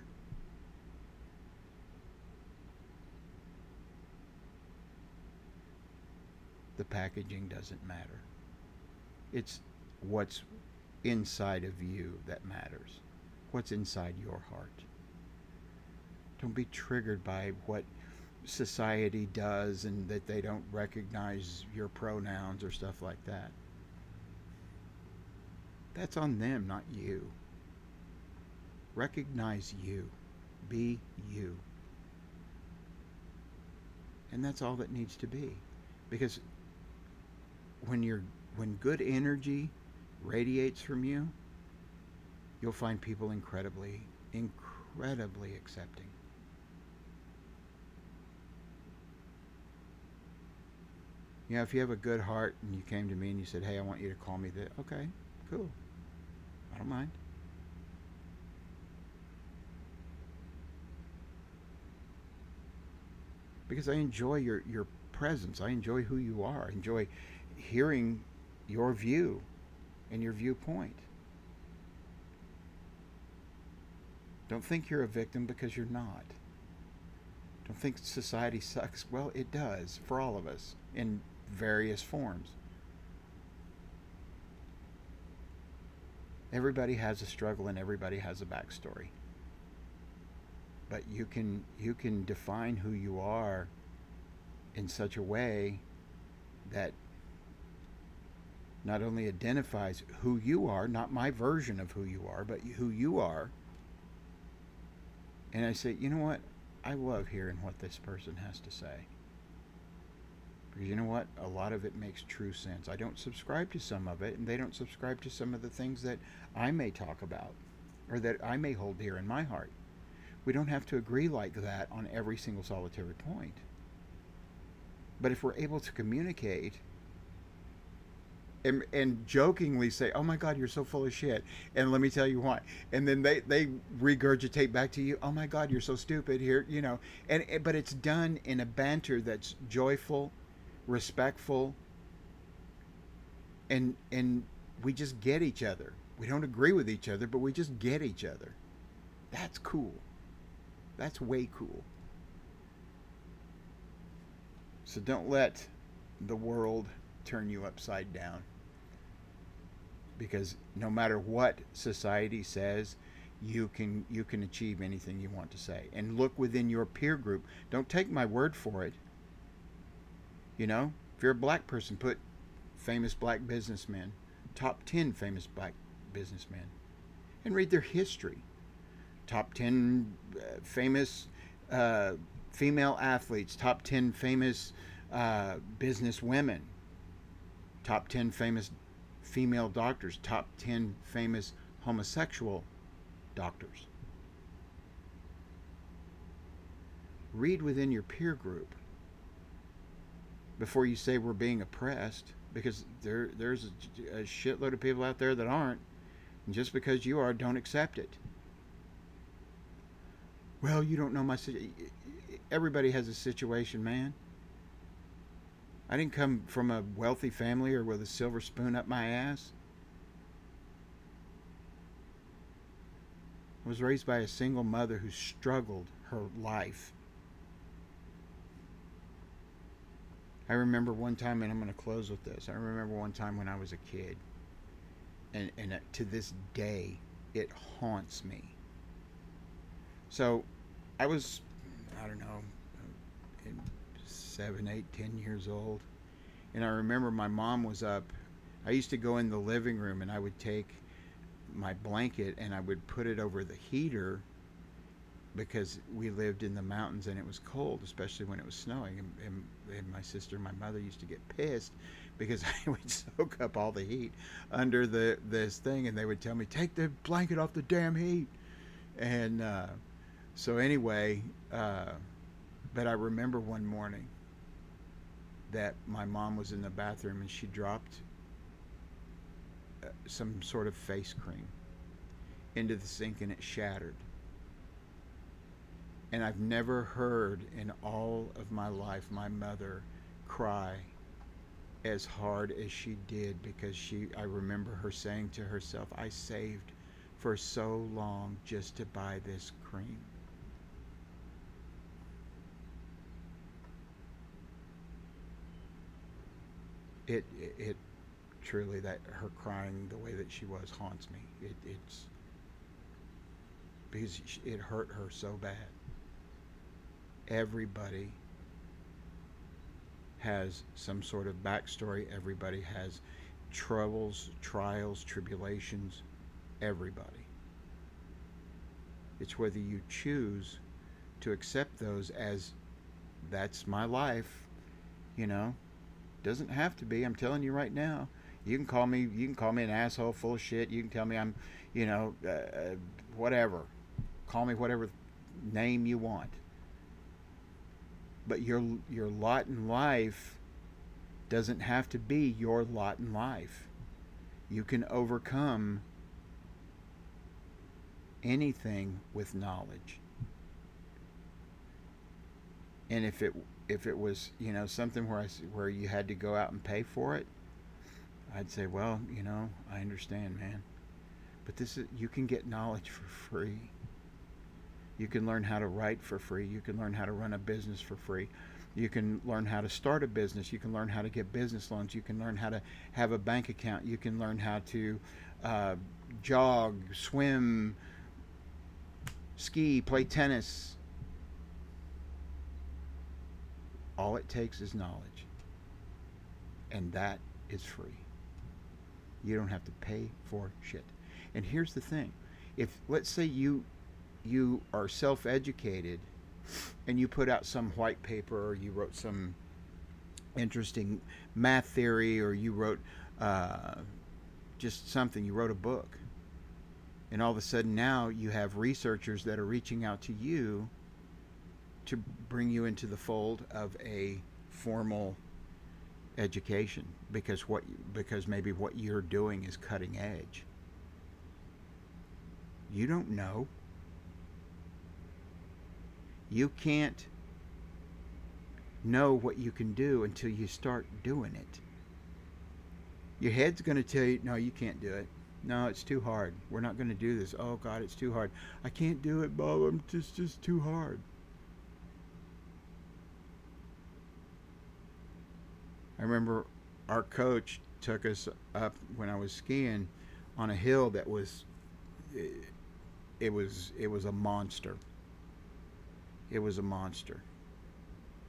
The packaging doesn't matter. It's what's inside of you that matters. What's inside your heart. Don't be triggered by what society does and that they don't recognize your pronouns or stuff like that. That's on them, not you. Recognize you. Be you. And that's all that needs to be. Because when you're when good energy radiates from you, you'll find people incredibly, incredibly accepting. You know, if you have a good heart and you came to me and you said, hey, I want you to call me that, okay, cool. I don't mind. Because I enjoy your, your presence. I enjoy who you are. I enjoy hearing your view and your viewpoint. Don't think you're a victim, because you're not. Don't think society sucks. Well, it does for all of us in various forms. Everybody has a struggle and everybody has a backstory. But you can you can define who you are in such a way that not only identifies who you are, not my version of who you are, but who you are. And I say, you know what? I love hearing what this person has to say. Because you know what? A lot of it makes true sense. I don't subscribe to some of it, and they don't subscribe to some of the things that I may talk about or that I may hold dear in my heart. We don't have to agree like that on every single solitary point. But if we're able to communicate and, and jokingly say, oh my God, you're so full of shit, and let me tell you why. And then they, they regurgitate back to you, oh my God, you're so stupid here, you know. And but it's done in a banter that's joyful, respectful, and and we just get each other. We don't agree with each other, but we just get each other. That's cool. That's way cool. So don't let the world turn you upside down. Because no matter what society says, you can you can achieve anything you want to say. And look within your peer group. Don't take my word for it. You know, if you're a black person, put famous black businessmen, top ten famous black businessmen and read their history. Top ten uh, famous uh, female athletes, top ten famous uh, business women, top ten famous female doctors, top ten famous homosexual doctors. Read within your peer group before you say we're being oppressed, because there there's a, a shitload of people out there that aren't, and just because you are, don't accept it. Well, you don't know my situation. Everybody has a situation, man. I didn't come from a wealthy family or with a silver spoon up my ass. I was raised by a single mother who struggled her life. I remember one time, and I'm going to close with this. I remember one time when I was a kid, and, and to this day, it haunts me. So, I was, I don't know, in seven, eight, ten years old, and I remember my mom was up. I used to go in the living room, and I would take my blanket and I would put it over the heater, because we lived in the mountains and it was cold, especially when it was snowing. And, and, and my sister and my mother used to get pissed because I would soak up all the heat under the this thing, and they would tell me, take the blanket off the damn heat. And uh, so anyway, uh, but I remember one morning that my mom was in the bathroom and she dropped uh, some sort of face cream into the sink, and it shattered. And I've never heard in all of my life my mother cry as hard as she did, because she, I remember her saying to herself, I saved for so long just to buy this cream. It, it, it truly, that her crying the way that she was haunts me. It, it's because it hurt her so bad. Everybody has some sort of backstory. Everybody has troubles, trials, tribulations. Everybody. It's whether you choose to accept those as, that's my life, you know. Doesn't have to be. I'm telling you right now. You can call me. You can call me an asshole, full of shit. You can tell me I'm, you know, uh, whatever. Call me whatever name you want. But your your lot in life doesn't have to be your lot in life. You can overcome anything with knowledge. And if it if it was, you know, something where I, where you had to go out and pay for it, I'd say, well, you know, I understand, man. But this is, you can get knowledge for free. You can learn how to write for free. You can learn how to run a business for free. You can learn how to start a business. You can learn how to get business loans. You can learn how to have a bank account. You can learn how to uh, jog, swim, ski, play tennis. All it takes is knowledge. And that is free. You don't have to pay for shit. And here's the thing. If, let's say you you are self-educated and you put out some white paper, or you wrote some interesting math theory, or you wrote uh, just something, you wrote a book, and all of a sudden now you have researchers that are reaching out to you to bring you into the fold of a formal education, because what because maybe what you're doing is cutting edge. You don't know. You can't know what you can do until you start doing it. Your head's going to tell you, no, you can't do it. No, it's too hard. We're not going to do this. Oh, God, it's too hard. I can't do it, Bob. I'm just, just too hard. I remember our coach took us up when I was skiing on a hill that was, it, it was, it was a monster. It was a monster.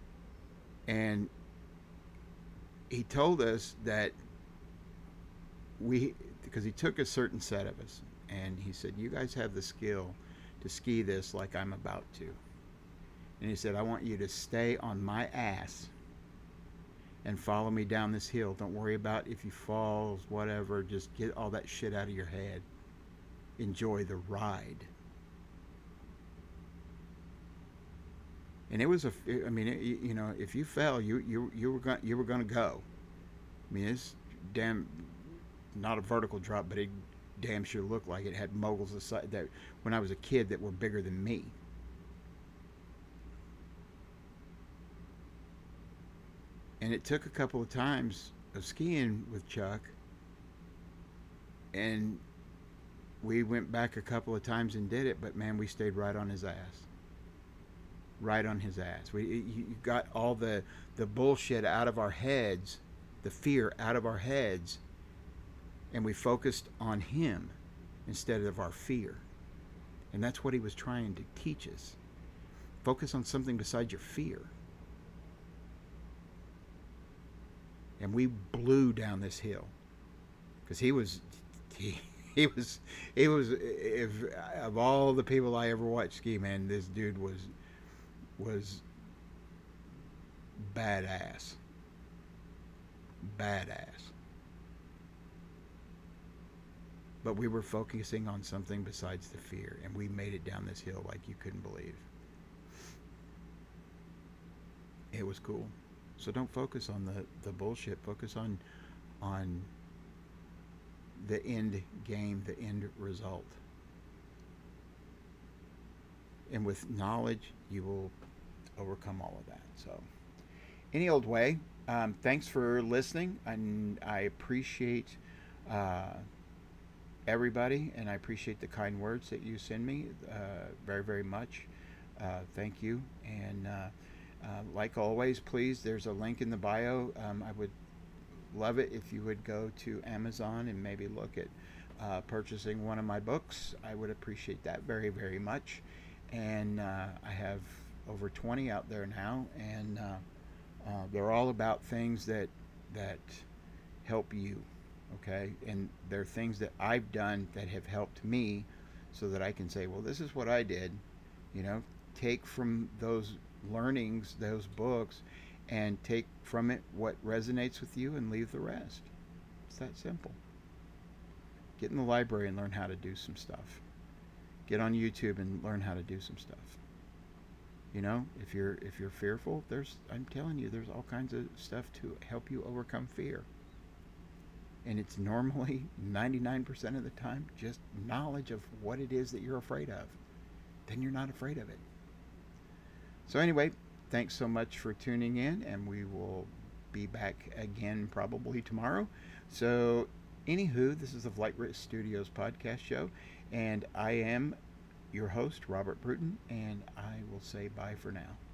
And he told us that we, because he took a certain set of us, and he said, "You guys have the skill to ski this like I'm about to." And he said, "I want you to stay on my ass and follow me down this hill. Don't worry about if you fall, whatever. Just get all that shit out of your head. Enjoy the ride." And it was a, I mean, it, you know, if you fell, you you you were going you were going to go. I mean, it's damn not a vertical drop, but it damn sure looked like it had moguls aside that when I was a kid that were bigger than me. And it took a couple of times of skiing with Chuck, and we went back a couple of times and did it, but man, we stayed right on his ass. Right on his ass. We you got all the the bullshit out of our heads, the fear out of our heads, and we focused on him instead of our fear. And that's what he was trying to teach us. Focus on something besides your fear. And we blew down this hill because he was he, he was he was if of all the people I ever watched ski, man, this dude was was badass. Badass. But we were focusing on something besides the fear, and we made it down this hill like you couldn't believe. It was cool. So don't focus on the, the bullshit. Focus on on the end game, the end result. And with knowledge, you will overcome all of that. So, any old way, um, thanks for listening. And I appreciate uh, everybody, and I appreciate the kind words that you send me uh, very, very much. Uh, thank you. And uh, uh, like always, please, there's a link in the bio. Um, I would love it if you would go to Amazon and maybe look at uh, purchasing one of my books. I would appreciate that very, very much. And uh, I have over twenty out there now, and uh, uh, they're all about things that that help you, okay? And they're things that I've done that have helped me, so that I can say, well, this is what I did. You know, take from those learnings, those books, and take from it what resonates with you, and leave the rest. It's that simple. Get in the library and learn how to do some stuff. Get on YouTube and learn how to do some stuff. You know, if you're if you're fearful, there's I'm telling you, there's all kinds of stuff to help you overcome fear. And it's normally ninety-nine percent of the time just knowledge of what it is that you're afraid of. Then you're not afraid of it. So anyway, thanks so much for tuning in, and we will be back again probably tomorrow. So anywho, this is the Flight Risk Studios podcast show. And I am your host, Robert Bruton, and I will say bye for now.